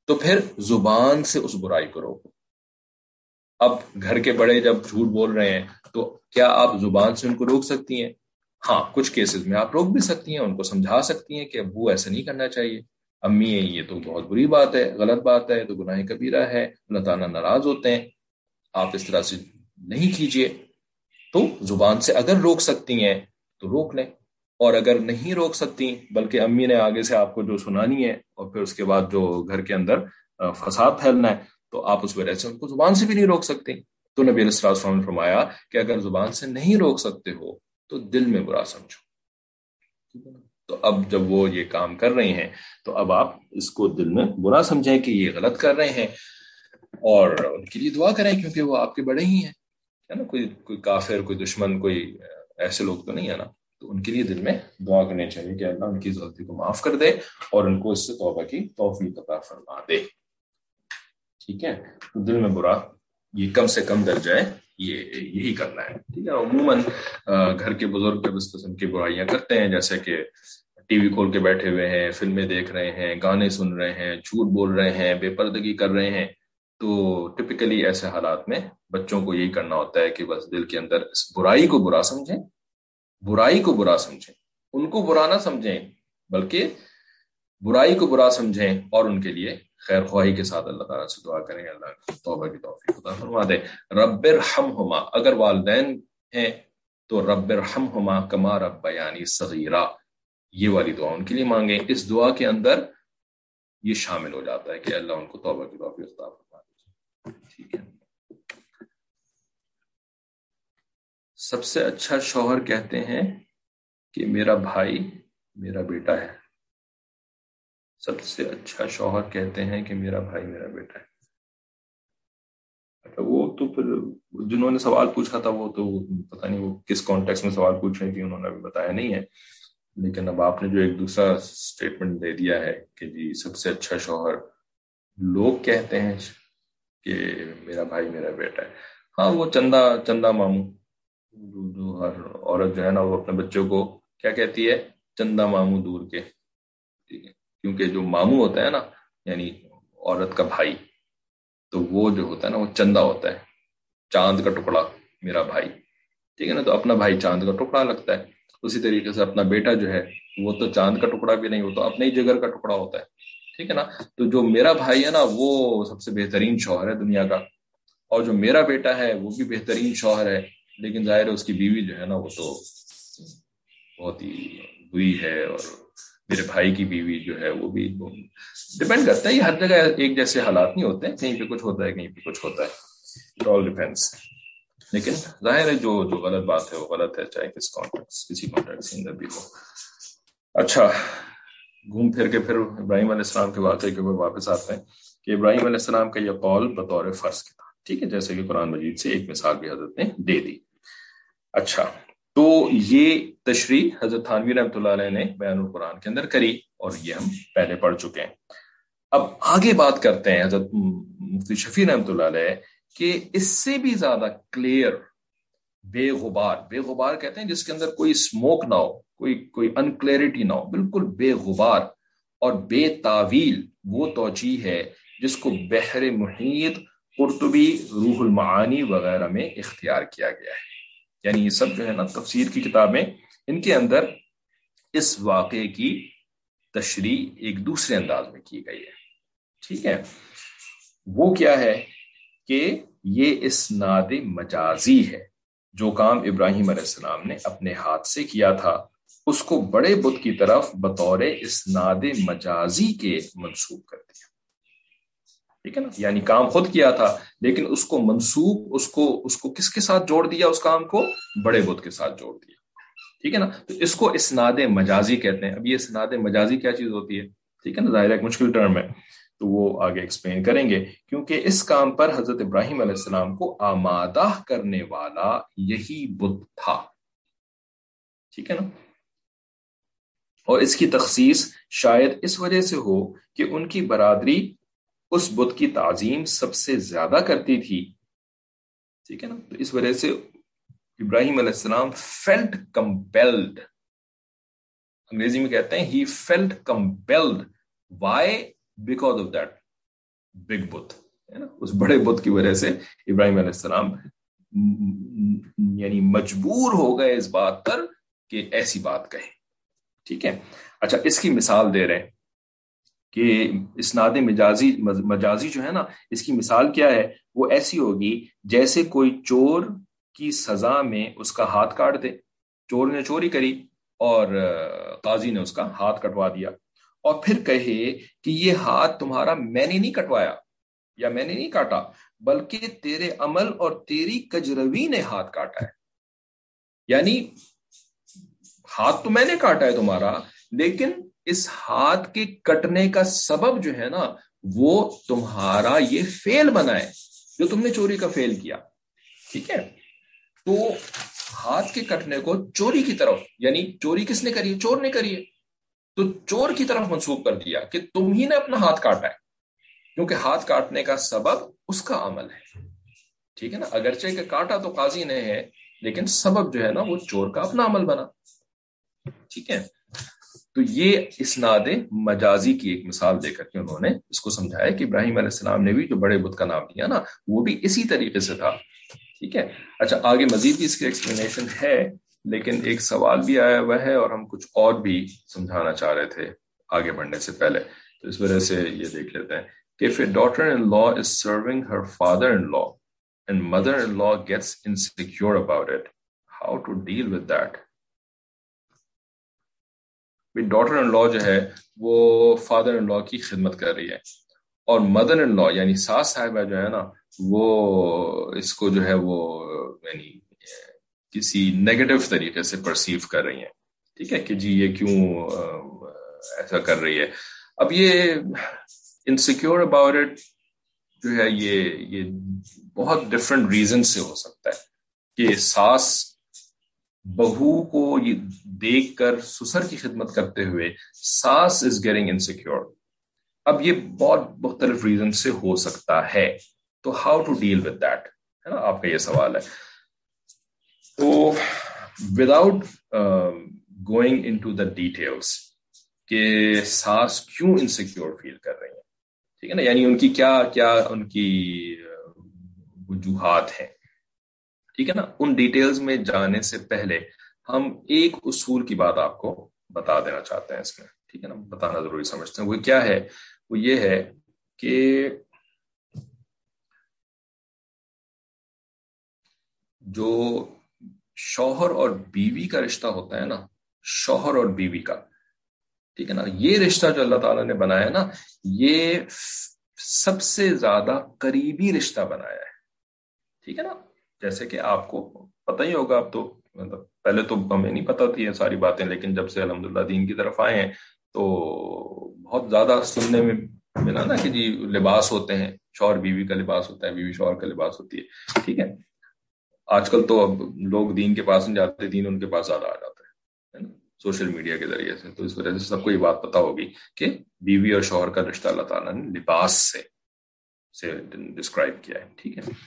تو پھر زبان سے اس برائی کو روکو. اب گھر کے بڑے جب جھوٹ بول رہے ہیں تو کیا آپ زبان سے ان کو روک سکتی ہیں؟ ہاں، کچھ کیسز میں آپ روک بھی سکتی ہیں، ان کو سمجھا سکتی ہیں کہ ابو ایسا نہیں کرنا چاہیے، امی ہیں یہ تو بہت بری بات ہے، غلط بات ہے، تو گناہ کبیرہ ہے، اللہ تعالیٰ ناراض ہوتے ہیں، آپ اس طرح سے نہیں کیجیے. تو زبان سے اگر روک سکتی ہیں تو روک لیں، اور اگر نہیں روک سکتی بلکہ امی نے آگے سے آپ کو جو سنانی ہے اور پھر اس کے بعد جو گھر کے اندر فساد پھیلنا ہے تو آپ اس وجہ سے ان کو زبان سے بھی نہیں روک سکتے. تو نبی علیہ الصلوۃ والسلام نے فرمایا کہ اگر زبان سے نہیں روک سکتے ہو تو دل میں برا سمجھو. تو اب جب وہ یہ کام کر رہے ہیں تو اب آپ اس کو دل میں برا سمجھیں کہ یہ غلط کر رہے ہیں، اور ان کے لیے دعا کریں کیونکہ وہ آپ کے بڑے ہی ہیں، ہے نا. کوئی کافر، کوئی دشمن، کوئی ایسے لوگ تو نہیں ہے نا. تو ان کے لیے دل میں دعا کرنی چاہیے کہ اللہ ان کی غلطی کو معاف کر دے اور ان کو اس سے توبہ کی توفیق عطا فرما دے. ٹھیک ہے، تو دل میں برا یہ کم سے کم درجہ ہے، یہی کرنا ہے. ٹھیک ہے. عموماً گھر کے بزرگ جب اس قسم کی برائیاں کرتے ہیں، جیسے کہ ٹی وی کھول کے بیٹھے ہوئے ہیں، فلمیں دیکھ رہے ہیں، گانے سن رہے ہیں، جھوٹ بول رہے ہیں، بے پردگی کر رہے ہیں، تو ٹپیکلی ایسے حالات میں بچوں کو یہی کرنا ہوتا ہے کہ بس دل کے اندر اس برائی کو برا سمجھیں، برائی کو برا سمجھیں، ان کو برا نہ سمجھیں بلکہ برائی کو برا سمجھیں، اور ان کے لیے خیر خواہی کے ساتھ اللہ تعالیٰ سے دعا کریں، اللہ توبہ کی توفیق عطا فرما دے. رب ارحمہما، اگر والدین ہیں تو رب ارحمہما کما ربیانی صغیرا، یہ والی دعا ان کے لیے مانگیں. اس دعا کے اندر یہ شامل ہو جاتا ہے کہ اللہ ان کو توبہ کی توفیق عطا فرما دے. ٹھیک ہے. سب سے اچھا شوہر کہتے ہیں کہ میرا بھائی میرا بیٹا ہے. سب سے اچھا شوہر کہتے ہیں کہ میرا بھائی میرا بیٹا ہے. وہ تو پھر جنہوں نے سوال پوچھا تھا وہ تو پتہ نہیں وہ کس کانٹیکس میں سوال پوچھ رہے تھے، انہوں نے ابھی بتایا نہیں ہے. لیکن اب آپ نے جو ایک دوسرا سٹیٹمنٹ دے دیا ہے کہ جی سب سے اچھا شوہر لوگ کہتے ہیں کہ میرا بھائی میرا بیٹا ہے. ہاں، وہ چندہ ماموں، جو ہر عورت جو ہے نا وہ اپنے بچوں کو کیا کہتی ہے؟ چندہ ماموں دور کے. ٹھیک ہے. کیونکہ جو ماموں ہوتا ہے نا یعنی عورت کا بھائی، تو وہ جو ہوتا ہے نا وہ چندہ ہوتا ہے، چاند کا ٹکڑا، میرا بھائی. ٹھیک ہے نا. تو اپنا بھائی چاند کا ٹکڑا لگتا ہے. اسی طریقے سے اپنا بیٹا جو ہے وہ تو چاند کا ٹکڑا بھی نہیں، وہ تو اپنے ہی جگر کا ٹکڑا ہوتا ہے. ٹھیک ہے نا. تو جو میرا بھائی ہے نا وہ سب سے بہترین شوہر ہے دنیا کا، اور جو میرا بیٹا ہے وہ بھی بہترین شوہر ہے، لیکن ظاہر ہے اس کی بیوی جو ہے نا وہ تو بہت ہی بری ہے، اور میرے بھائی کی بیوی جو ہے وہ بھی ڈپینڈ کرتا ہے. یہ ہر جگہ ایک جیسے حالات نہیں ہوتے ہیں، کہیں پہ کچھ ہوتا ہے کہیں پہ کچھ ہوتا ہے. It all depends. لیکن ظاہر ہے جو غلط بات ہے وہ غلط ہے، چاہے کسی کانٹیکس کے اندر بھی ہو. اچھا، گھوم پھر کے پھر ابراہیم علیہ السلام کے واقعے کے اوپر واپس آتے ہیں کہ ابراہیم علیہ السلام کا یہ قول بطور فرض کے تھا. ٹھیک ہے، جیسے کہ قرآن مجید سے ایک مثال بھی حضرت نے دے دی. اچھا، تو یہ تشریح حضرت تھانوی رحمۃ اللہ علیہ نے بیان القرآن کے اندر کری، اور یہ ہم پہلے پڑھ چکے ہیں. اب آگے بات کرتے ہیں حضرت مفتی شفیع رحمۃ اللہ علیہ کہ اس سے بھی زیادہ کلیئر، بے غبار کہتے ہیں جس کے اندر کوئی اسموک نہ ہو، کوئی انکلیئرٹی نہ ہو، بالکل بے غبار اور بے تعویل، وہ توجیہ ہے جس کو بحر محیط، قرطبی، روح المعانی وغیرہ میں اختیار کیا گیا ہے. یعنی یہ سب جو ہے نا تفسیر کی کتابیں، ان کے اندر اس واقعے کی تشریح ایک دوسرے انداز میں کی گئی ہے. ٹھیک ہے. وہ کیا ہے کہ یہ اسناد مجازی ہے. جو کام ابراہیم علیہ السلام نے اپنے ہاتھ سے کیا تھا اس کو بڑے بت کی طرف بطور اسناد مجازی کے منسوب کر دیا. ٹھیک ہے نا. یعنی کام خود کیا تھا لیکن اس کو منسوب، اس کو کس کے ساتھ جوڑ دیا؟ اس کام کو بڑے بت کے ساتھ جوڑ دیا. ٹھیک ہے نا. تو اس کو اسناد مجازی کہتے ہیں. اب یہ اسناد مجازی کیا چیز ہوتی ہے؟ ٹھیک ہے نا، ظاہر ایک مشکل ٹرم ہے، تو وہ آگے ایکسپلین کریں گے. کیونکہ اس کام پر حضرت ابراہیم علیہ السلام کو آمادہ کرنے والا یہی بت تھا. ٹھیک ہے نا. اور اس کی تخصیص شاید اس وجہ سے ہو کہ ان کی برادری اس بت کی تعظیم سب سے زیادہ کرتی تھی. ٹھیک ہے نا. تو اس وجہ سے ابراہیم علیہ السلام felt compelled، انگریزی میں کہتے ہیں he felt compelled. Why? Because of that. Big but, है ना, उस बड़े बुत की वजह से इब्राहिम अलैहिस्सलाम यानी मजबूर हो गए इस बात पर कि ऐसी बात कहे। ठीक है, अच्छा इसकी मिसाल दे रहे हैं कि इसनाद मजाजी मजाजी जो है ना, इसकी मिसाल क्या है, वो ऐसी होगी जैसे कोई चोर की सजा में उसका हाथ काट दे। चोर ने चोरी करी और काजी ने उसका हाथ कटवा दिया, और फिर कहे कि ये हाथ तुम्हारा मैंने नहीं कटवाया या मैंने नहीं काटा, बल्कि तेरे अमल और तेरी कजरवी ने हाथ काटा है। यानी हाथ तो मैंने काटा है तुम्हारा, लेकिन इस हाथ के कटने का सबब जो है ना, वो तुम्हारा ये फेल बना है, जो तुमने चोरी का फेल किया। ठीक है, तो हाथ के कटने को चोरी की तरफ, यानी चोरी किसने करी है, चोर ने करी है, तो चोर की तरफ मंसूब कर दिया कि तुम ही ने अपना हाथ काटा है, क्योंकि हाथ काटने का सबब उसका अमल है। ठीक है ना, अगरचे के काटा तो काजी ने है, लेकिन सबब जो है ना वो चोर का अपना अमल बना। ठीक है, तो ये इसनाद मजाजी की एक मिसाल देकर के उन्होंने इसको समझाया कि इब्राहिम अलैहिस्सलाम ने भी जो बड़े बुत का नाम लिया ना, वो भी इसी तरीके से था। ठीक है, अच्छा आगे मजीद भी इसकी एक्सप्लेनेशन है, लेकिन एक सवाल भी आया हुआ है और हम कुछ और भी समझाना चाह रहे थे आगे बढ़ने से पहले, तो इस वजह से ये देख लेते हैं कि if a daughter-in-law is serving her father-in-law and mother-in-law gets insecure about it, how to deal with that? Daughter in law जो है वो फादर इन लॉ की खिदमत कर रही है, और मदर इन लॉ यानी सास साहिबा जो है ना, वो इसको जो है वो यानी किसी नेगेटिव तरीके से परसीव कर रही है। ठीक है, कि जी ये क्यों ऐसा कर रही है। अब ये इनसिक्योर अबाउट इट जो है, ये बहुत डिफरेंट रीजन से हो सकता है कि सास बहू को ये देखकर ससुर की खिदमत करते हुए सास इज गेटिंग इनसिक्योर। अब ये बहुत मुख्तलिफ रीजन से हो सकता है, तो how to deal with that, है ना, आपका ये सवाल है। तो without going into the details कि सास क्यों इनसिक्योर फील कर रही है, ठीक है ना, यानी उनकी क्या क्या उनकी वजूहात हैं, ठीक है ना, उन डिटेल्स में जाने से पहले हम एक उसूल की बात आपको बता देना चाहते हैं इसमें। ठीक है ना, बताना जरूरी समझते हैं। वो क्या है, वो ये है कि जो शौहर और बीवी का रिश्ता होता है ना, शौहर और बीवी का, ठीक है ना, ये रिश्ता जो अल्लाह ताला ने बनाया है ना, ये सबसे ज्यादा करीबी रिश्ता बनाया है। ठीक है ना, जैसे कि आपको पता ही होगा, अब तो मतलब पहले तो हमें नहीं पता थी ये सारी बातें, लेकिन जब से अल्हम्दुलिल्लाह दीन की तरफ आए हैं तो बहुत ज्यादा सुनने में मिला ना कि जी लिबास होते हैं, शौहर बीवी का लिबास होता है, बीवी शौहर का लिबास होती है। ठीक है, आजकल तो अब लोग दीन के पास नहीं जाते, दीन उनके पास ज्यादा आ जाता है ना, सोशल मीडिया के जरिए से। तो इस वजह से सबको ये बात पता होगी कि बीवी और शौहर का रिश्ता अल्लाह ताला ने लिबास से डिस्क्राइब किया है। ठीक है,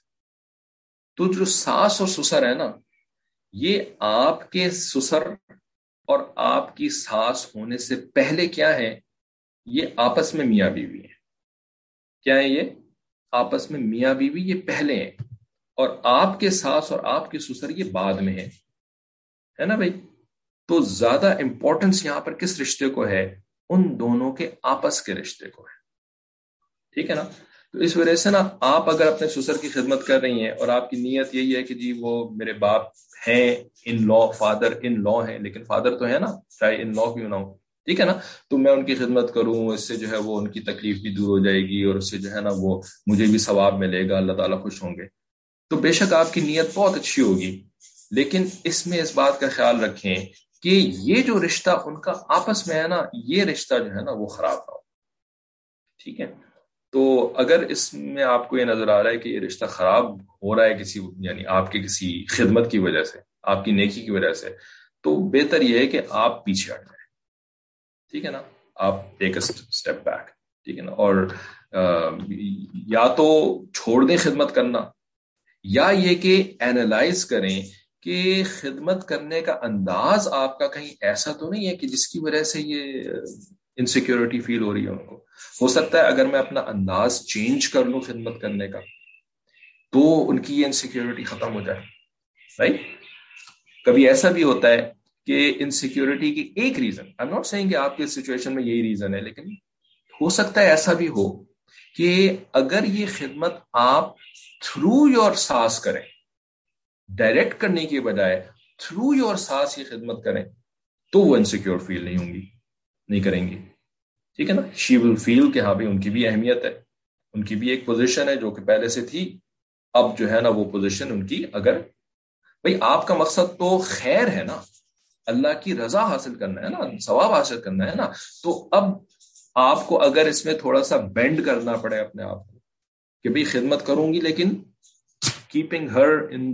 तो जो सास और ससुर है ना, ये आपके ससुर और आपकी सास होने से पहले क्या है, ये आपस में मियां बीवी है। क्या है ये, आपस में मियां बीवी, ये पहले हैं, और आपके सास और आपके ससुर ये बाद में है ना भाई। तो ज्यादा इंपॉर्टेंस यहां पर किस रिश्ते को है, उन दोनों के आपस के रिश्ते को है। ठीक है ना, तो इस वजह से ना, आप अगर अपने ससुर की खिदमत कर रही हैं और आपकी नीयत यही है कि जी वो मेरे बाप हैं, in law, father in law है, लेकिन फादर तो है ना, चाहे इन लॉ क्यों ना हो, ठीक है ना, तो मैं उनकी खिदमत करूं, इससे जो है वो उनकी तकलीफ भी दूर हो जाएगी, और उससे जो है ना वो मुझे भी सवाब मिलेगा, अल्लाह ताला खुश होंगे। तो बेशक आपकी नीयत बहुत अच्छी होगी, लेकिन इसमें इस बात का ख्याल रखें कि ये जो रिश्ता उनका आपस में है ना, ये रिश्ता जो है ना वो खराब ना हो। ठीक है, तो अगर इसमें आपको ये नजर आ रहा है कि ये रिश्ता खराब हो रहा है किसी, यानी आपके किसी खिदमत की वजह से, आपकी नेकी की वजह से, तो बेहतर यह है कि आप पीछे हट जाए। ठीक है ना, आप टेक अ स्टेप बैक। ठीक है ना, और या तो छोड़ दें खिदमत करना, या ये कि एनालाइज करें कि खिदमत करने का अंदाज आपका कहीं ऐसा तो नहीं है कि जिसकी वजह से ये انسیکیورٹی فیل ہو رہی ہے ان کو. ہو سکتا ہے اگر میں اپنا انداز چینج کر لوں خدمت کرنے کا تو ان کی یہ انسیکیورٹی ختم ہو جائے. رائٹ. کبھی ایسا بھی ہوتا ہے کہ انسیکیورٹی کی ایک reason, I am not seeing کہ آپ کے سچویشن میں یہی ریزن ہے, لیکن ہو سکتا ہے ایسا بھی ہو کہ اگر یہ خدمت آپ تھرو یور ساس کریں, ڈائریکٹ کرنے کی بجائے تھرو یور ساس یہ خدمت کریں, تو وہ انسیکیور فیل نہیں ہوں گی, نہیں کریں گی. ٹھیک ہے نا. شی ول فیل کہ ہاں بھائی ان کی بھی اہمیت ہے, ان کی بھی ایک پوزیشن ہے جو کہ پہلے سے تھی, اب جو ہے نا وہ پوزیشن ان کی, اگر بھائی آپ کا مقصد تو خیر ہے نا, اللہ کی رضا حاصل کرنا ہے نا, ثواب حاصل کرنا ہے نا, تو اب آپ کو اگر اس میں تھوڑا سا بینڈ کرنا پڑے اپنے آپ کو کہ بھئی خدمت کروں گی لیکن keeping her in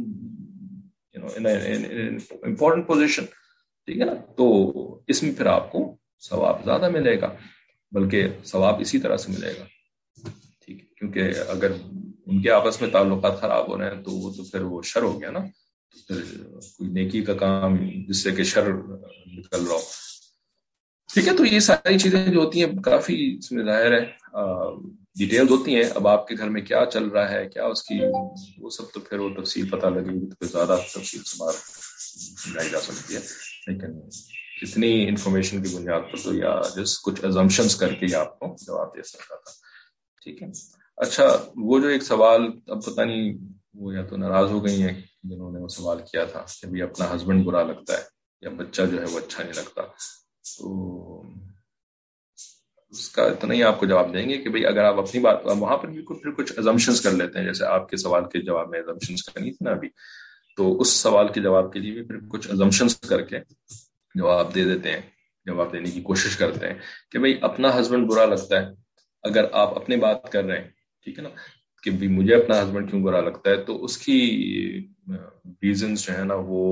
important position, ٹھیک ہے نا, تو اس میں پھر آپ کو ثواب زیادہ ملے گا, بلکہ ثواب اسی طرح سے ملے گا. ٹھیک ہے, کیونکہ اگر ان کے آپس میں تعلقات خراب ہو رہے ہیں تو وہ تو پھر وہ شر ہو گیا نا, پھر کوئی نیکی کا کام جس سے کہ شر نکل رہا ہو. ٹھیک ہے. تو یہ ساری چیزیں جو ہوتی ہیں کافی اس میں ظاہر ہے ڈیٹیلز ہوتی ہیں. اب آپ کے گھر میں کیا چل رہا ہے, کیا اس کی, وہ سب تو پھر وہ تفصیل پتہ لگے گی تو پھر زیادہ تفصیل سے بات سمجھائی جا سکتی ہے. لیکن اتنی انفارمیشن کی بنیاد پر تو یا جس کچھ ازمپشنز کر کے آپ کو جواب دے سکتا تھا. ٹھیک ہے. اچھا, وہ جو ایک سوال, اب پتہ نہیں وہ یا تو ناراض ہو گئی ہیں جنہوں نے وہ سوال کیا تھا کہ بھی اپنا ہسبینڈ برا لگتا ہے یا بچہ جو ہے وہ اچھا نہیں لگتا, تو اس کا اتنا ہی آپ کو جواب دیں گے کہ بھئی اگر آپ اپنی بات, وہاں پر بھی پھر کچھ ازمپشنز کر لیتے ہیں, جیسے آپ کے سوال کے جواب میں ازمپشنز کرنی تھی نا ابھی, تو اس سوال کے جواب کے لیے بھی پھر کچھ ازمپشنز کر کے جواب دے دیتے ہیں, جواب دینے کی کوشش کرتے ہیں کہ بھئی اپنا ہسبینڈ برا لگتا ہے. اگر آپ اپنی بات کر رہے ہیں, ٹھیک ہے نا, کہ بھی مجھے اپنا ہسبینڈ کیوں برا لگتا ہے, تو اس کی ریزنز جو ہے نا وہ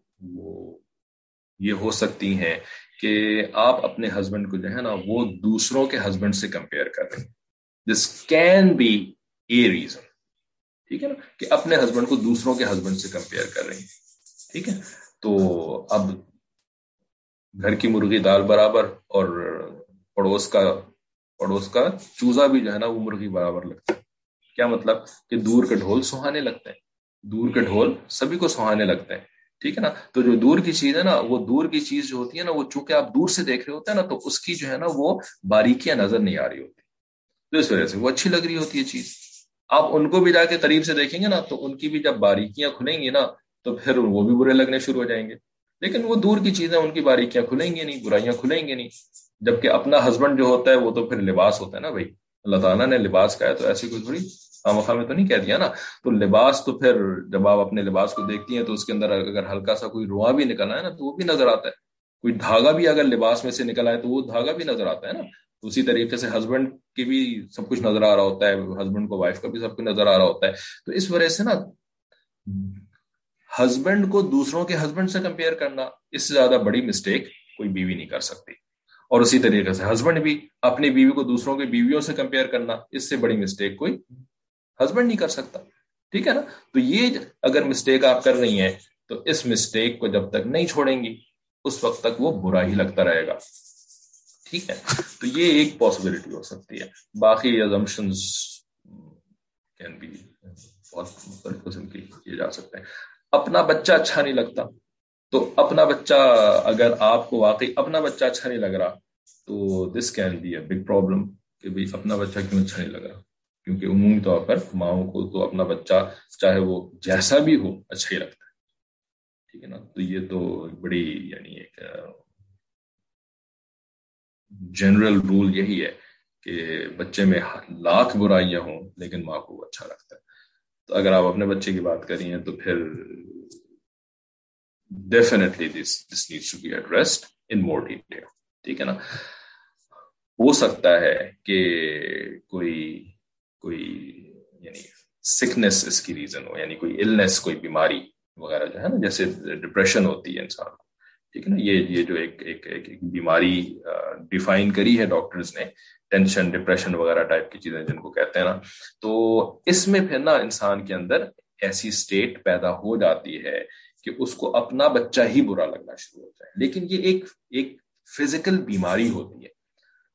یہ ہو سکتی ہیں کہ آپ اپنے ہسبینڈ کو جو ہے نا وہ دوسروں کے ہسبینڈ سے کمپیئر کر رہے ہیں. This can be a reason. ٹھیک ہے نا, کہ اپنے ہسبینڈ کو دوسروں کے ہسبینڈ سے کمپیئر کر رہے ہیں. ٹھیک ہے. تو اب گھر کی مرغی دال برابر اور پڑوس کا چوزا بھی جو ہے نا وہ مرغی برابر لگتا ہے. کیا مطلب کہ دور کے ڈھول سہانے لگتے ہیں, دور کے ڈھول سبھی کو سہانے لگتے ہیں. ٹھیک ہے نا. تو جو دور کی چیز ہے نا, وہ دور کی چیز جو ہوتی ہے نا, وہ چونکہ آپ دور سے دیکھ رہے ہوتے ہیں نا, تو اس کی جو ہے نا وہ باریکیاں نظر نہیں آ رہی ہوتی, تو اس وجہ سے وہ اچھی لگ رہی ہوتی ہے چیز. آپ ان کو بھی جا کے قریب سے دیکھیں گے نا, تو ان کی بھی جب باریکیاں کھلیں گی نا, تو پھر وہ بھی برے لگنے شروع ہو جائیں گے. لیکن وہ دور کی چیزیں, ان کی باریکیاں کھلیں گی نہیں, برائیاں کھلیں گی نہیں. جبکہ اپنا ہسبینڈ جو ہوتا ہے وہ تو پھر لباس ہوتا ہے نا بھائی, اللہ تعالیٰ نے لباس کہا ہے, تو ایسی کوئی تھوڑی خامخواہ میں تو نہیں کہہ دیا نا. تو لباس تو پھر جب آپ اپنے لباس کو دیکھتی ہیں تو اس کے اندر اگر ہلکا سا کوئی رواں بھی نکلا ہے نا, تو وہ بھی نظر آتا ہے. کوئی دھاگا بھی اگر لباس میں سے نکلا ہے تو وہ دھاگا بھی نظر آتا ہے نا. اسی طریقے سے ہسبینڈ کی بھی سب کچھ نظر آ رہا ہوتا ہے, ہسبینڈ کو وائف کا بھی سب کچھ نظر آ رہا ہوتا ہے. تو اس وجہ سے نا ہسبینڈ کو دوسروں کے ہسبینڈ سے کمپیئر کرنا, اس سے زیادہ بڑی مسٹیک کوئی بیوی نہیں کر سکتی. اور اسی طریقے سے ہسبینڈ بھی اپنی بیوی کو دوسروں کی بیویوں سے کمپیئر کرنا, اس سے بڑی مسٹیک کوئی ہسبینڈ نہیں کر سکتا. ٹھیک ہے نا. تو یہ اگر مسٹیک آپ کر رہی ہیں, تو اس مسٹیک کو جب تک نہیں چھوڑیں گی اس وقت تک وہ برا ہی لگتا رہے گا. ٹھیک ہے. تو یہ ایک پاسبلٹی ہو سکتی ہے. باقی assumptions کین بی بہت مختلف قسم کے کیے جا سکتے ہیں. اپنا بچہ اچھا نہیں لگتا, تو اپنا بچہ, اگر آپ کو واقعی اپنا بچہ اچھا نہیں لگ رہا, تو this can be a big problem کہ بھائی اپنا بچہ کیوں اچھا نہیں لگ رہا. کیونکہ عمومی طور پر ماؤں کو تو اپنا بچہ چاہے وہ جیسا بھی ہو اچھا ہی لگتا ہے. ٹھیک ہے نا. تو یہ تو بڑی یعنی ایک جنرل رول یہی ہے کہ بچے میں لاکھ برائیاں ہوں لیکن ماں کو وہ اچھا لگتا ہے. تو اگر آپ اپنے بچے کی بات کر رہی ہیں تو پھر definitely this needs to be addressed in more detail. ٹھیک ہے نا. ہو سکتا ہے کہ کوئی یعنی سکنس اس کی ریزن ہو, یعنی کوئی النس, کوئی بیماری وغیرہ جو ہے نا, جیسے ڈپریشن ہوتی ہے انسان کو. ٹھیک ہے نا. یہ جو ایک بیماری ڈیفائن کری ہے ڈاکٹرز نے, ٹینشن, ڈپریشن وغیرہ ٹائپ کی چیزیں جن کو کہتے ہیں نا, تو اس میں پھر نا انسان کے اندر ایسی سٹیٹ پیدا ہو جاتی ہے کہ اس کو اپنا بچہ ہی برا لگنا شروع ہوتا ہے. لیکن یہ ایک فزیکل بیماری ہوتی ہے.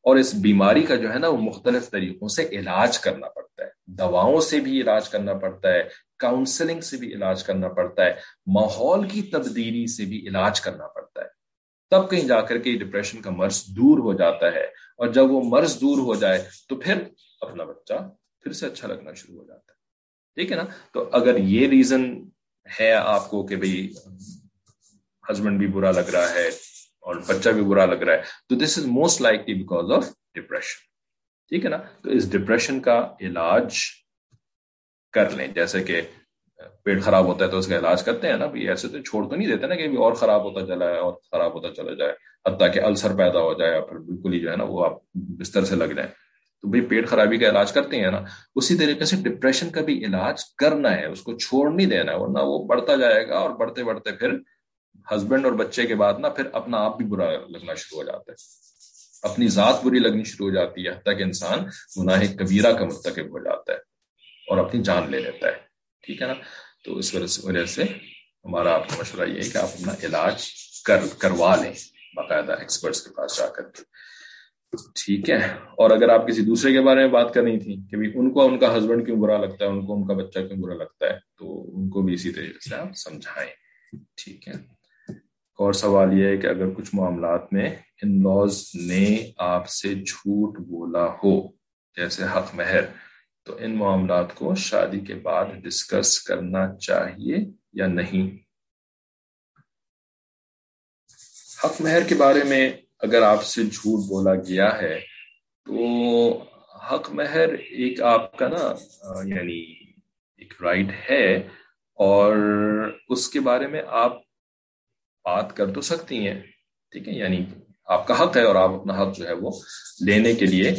اور اس بیماری کا جو ہے نا وہ مختلف طریقوں سے علاج کرنا پڑتا ہے. دواؤں سے بھی علاج کرنا پڑتا ہے, کاؤنسلنگ سے بھی علاج کرنا پڑتا ہے, ماحول کی تبدیلی سے بھی علاج کرنا پڑتا ہے. تب کہیں جا کر کے ڈپریشن کا مرض دور ہو جاتا ہے. اور جب وہ مرض دور ہو جائے تو پھر اپنا بچہ پھر سے اچھا لگنا شروع ہو جاتا ہے. ٹھیک ہے نا. تو اگر یہ ریزن ہے آپ کو کہ بھئی ہسبینڈ بھی برا لگ رہا ہے اور بچہ بھی برا لگ رہا ہے, تو this is most likely because of depression. ٹھیک ہے نا. تو اس ڈپریشن کا علاج کر لیں. جیسے کہ پیٹ خراب ہوتا ہے تو اس کا علاج کرتے ہیں نا, بھی ایسے تو چھوڑ تو نہیں دیتے نا کہ اور خراب ہوتا چلا ہے اور خراب ہوتا چلا جائے, حتیٰ کہ السر پیدا ہو جائے اور پھر بالکل ہی جو ہے نا وہ آپ بستر سے لگ جائیں. تو بھئی پیٹ خرابی کا علاج کرتے ہیں نا, اسی طریقے سے ڈپریشن کا بھی علاج کرنا ہے, اس کو چھوڑ نہیں دینا ہے, ورنہ وہ بڑھتا جائے گا اور بڑھتے بڑھتے پھر ہسبینڈ اور بچے کے بعد نا پھر اپنا آپ بھی برا لگنا شروع ہو جاتا ہے, اپنی ذات بری لگنی شروع ہو جاتی ہے, حتیٰ کہ انسان گناہ کبیرہ کا مرتکب ہو جاتا ہے اور اپنی جان لے لیتا ہے. ٹھیک ہے نا. تو اس وجہ سے ہمارا آپ کو مشورہ یہ ہے کہ آپ اپنا علاج کروا لیں باقاعدہ ایکسپرٹس کے پاس جا کر کے. ٹھیک ہے. اور اگر آپ کسی دوسرے کے بارے میں بات کرنی تھی کہ بھی ان کو ان کا ہسبینڈ کیوں برا لگتا ہے, ان کو ان کا بچہ کیوں برا لگتا ہے, تو ان کو بھی اسی طریقے سے آپ سمجھائیں. ٹھیک ہے. اور سوال یہ ہے کہ اگر کچھ معاملات میں ان لاز نے آپ سے جھوٹ بولا ہو جیسے حق مہر, تو ان معاملات کو شادی کے بعد ڈسکس کرنا چاہیے یا نہیں؟ حق مہر کے بارے میں اگر آپ سے جھوٹ بولا گیا ہے تو حق مہر ایک آپ کا نا یعنی ایک رائٹ ہے, اور اس کے بارے میں آپ بات کر تو سکتی ہیں. ٹھیک ہے. یعنی آپ کا حق ہے اور آپ اپنا حق جو ہے وہ لینے کے لیے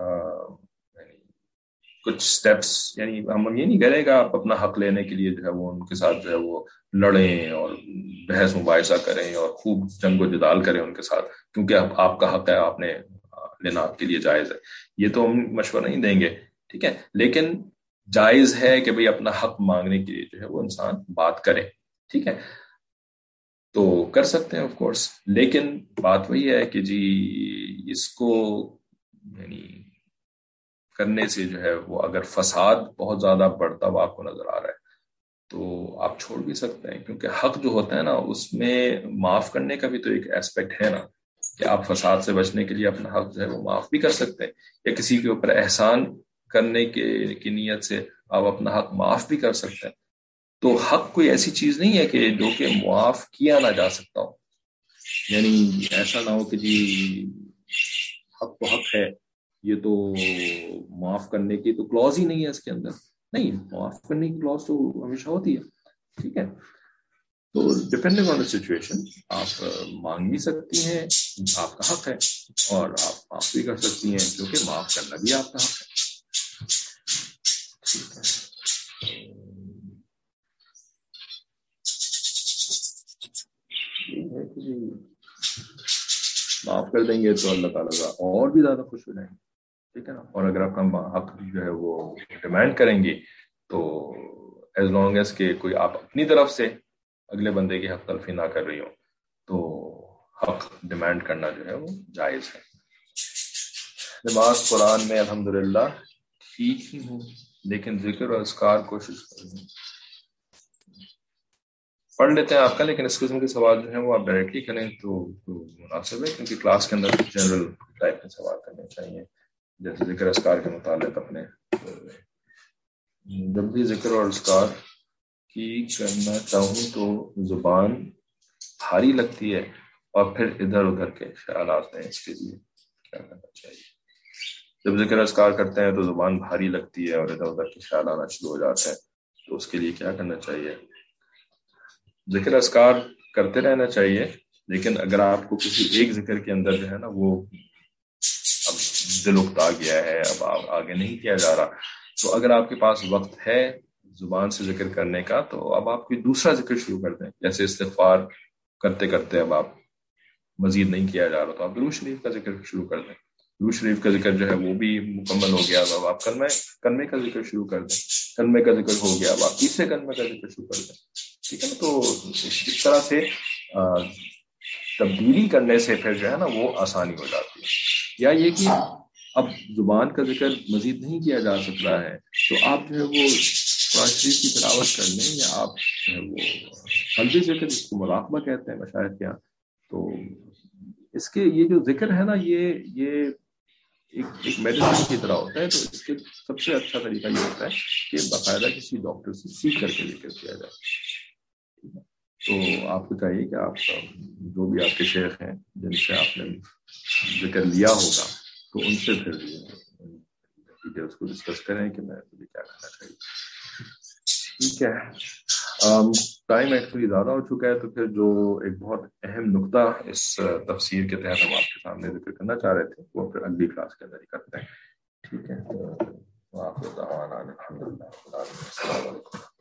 کچھ سٹیپس, یعنی ہم یہ نہیں کرے گا آپ اپنا حق لینے کے لیے جو ہے وہ ان کے ساتھ جو ہے وہ لڑیں اور بحث مباحثہ کریں اور خوب جنگ و جدال کریں ان کے ساتھ, کیونکہ آپ کا حق ہے, آپ نے لینا آپ کے لیے جائز ہے. یہ تو ہم مشورہ نہیں دیں گے. ٹھیک ہے. لیکن جائز ہے کہ بھئی اپنا حق مانگنے کے لیے جو ہے وہ انسان بات کرے. ٹھیک ہے. تو کر سکتے ہیں آف کورس, لیکن بات وہی ہے کہ جی اس کو یعنی کرنے سے جو ہے وہ اگر فساد بہت زیادہ بڑھتا ہوا آپ کو نظر آ رہا ہے تو آپ چھوڑ بھی سکتے ہیں, کیونکہ حق جو ہوتا ہے نا اس میں معاف کرنے کا بھی تو ایک ایسپیکٹ ہے نا, کہ آپ فساد سے بچنے کے لیے اپنا حق جو ہے وہ معاف بھی کر سکتے ہیں, یا کسی کے اوپر احسان کرنے کی نیت سے آپ اپنا حق معاف بھی کر سکتے ہیں. تو حق کوئی ایسی چیز نہیں ہے کہ جو کہ معاف کیا نہ جا سکتا ہو. یعنی ایسا نہ ہو کہ جی حق تو حق ہے, یہ تو معاف کرنے کی تو کلوز ہی نہیں ہے اس کے اندر. نہیں, معاف کرنے کی کلوز تو ہمیشہ ہوتی ہے. ٹھیک ہے. تو ڈپینڈنگ آن دا سچویشن آپ مانگ بھی سکتی ہیں, آپ کا حق ہے, اور آپ معاف بھی کر سکتی ہیں کیونکہ معاف کرنا بھی آپ کا حق ہے. ٹھیک ہے. معاف کر دیں گے تو اللہ تعالیٰ کا اور بھی زیادہ خوش ہو جائیں گے. ٹھیک ہے نا. اور اگر آپ کا حق جو ہے وہ ڈیمانڈ کریں گے تو ایز لانگ ایز کہ کوئی آپ اپنی طرف سے اگلے بندے کی حق تلفی نہ کر رہی ہو تو حق ڈیمانڈ کرنا جو ہے وہ جائز ہے. نماز قرآن میں الحمدللہ ٹھیک ہی ہوں, لیکن ذکر اور اذکار کوشش کریں. پڑھ لیتے ہیں آپ کا, لیکن اس قسم کے سوال جو ہیں وہ آپ ڈائریکٹلی کریں تو مناسب ہے, کیونکہ کلاس کے اندر جنرل ٹائپ کے سوال کرنے چاہیے, جیسے ذکر اذکار کے متعلق اپنے جب بھی ذکر اور اذکار کی کرنا چاہوں تو زبان بھاری لگتی ہے اور پھر ادھر ادھر کے خیالات ہیں, اس کے لیے کیا کرنا چاہیے؟ جب ذکر اذکار کرتے ہیں تو زبان بھاری لگتی ہے اور ادھر ادھر کے خیال آنا شروع ہو جاتے ہیں, تو اس کے لیے کیا کرنا چاہیے؟ ذکر اذکار کرتے رہنا چاہیے, لیکن اگر آپ کو کسی ایک ذکر کے اندر جو ہے نا وہ اب دل اکتا گیا ہے, اب آگے نہیں کیا جا رہا, تو اگر آپ کے پاس وقت ہے زبان سے ذکر کرنے کا تو اب آپ کوئی دوسرا ذکر شروع کر دیں. جیسے استغفار کرتے کرتے اب آپ مزید نہیں کیا جا رہا تو آپ درود شریف کا ذکر شروع کر دیں. درود شریف کا ذکر جو ہے وہ بھی مکمل ہو گیا, اب آپ کلمے کا ذکر شروع کر دیں. کلمے کا ذکر ہو گیا, اب آپ تیسرے کلمے کا ذکر شروع کر دیں. ٹھیک ہے نا. تو اس طرح سے تبدیلی کرنے سے پھر جو ہے نا وہ آسانی ہو جاتی ہے. یا یہ کہ اب زبان کا ذکر مزید نہیں کیا جا سکتا ہے تو آپ جو ہے وہ قرآن شریف کی تلاوت کر لیں، یا آپ جو ہے وہ قلبی ذکر جس کو مراقبہ کہتے ہیں مشاہد کے یہاں، تو اس کے یہ جو ذکر ہے نا یہ ایک میڈیسن کی طرح ہوتا ہے، تو اس کے سب سے اچھا طریقہ یہ ہوتا ہے کہ باقاعدہ کسی ڈاکٹر سے سیکھ کر کے ذکر کیا جائے۔ تو آپ کو چاہیے کہ آپ جو بھی آپ کے شیخ ہیں جن سے آپ نے ذکر لیا ہوگا تو ان سے پھر ڈیٹیلس کو ڈسکس کریں کہ میں مجھے کیا کرنا چاہیے۔ ٹھیک ہے، ٹائم ایکچولی زیادہ ہو چکا ہے، تو پھر جو ایک بہت اہم نقطہ اس تفسیر کے تحت ہم آپ کے سامنے ذکر کرنا چاہ رہے تھے وہ پھر اگلی کلاس کے اندر ہی کرتے ہیں۔ ٹھیک ہے، تو الحمد للہ، السلام علیکم۔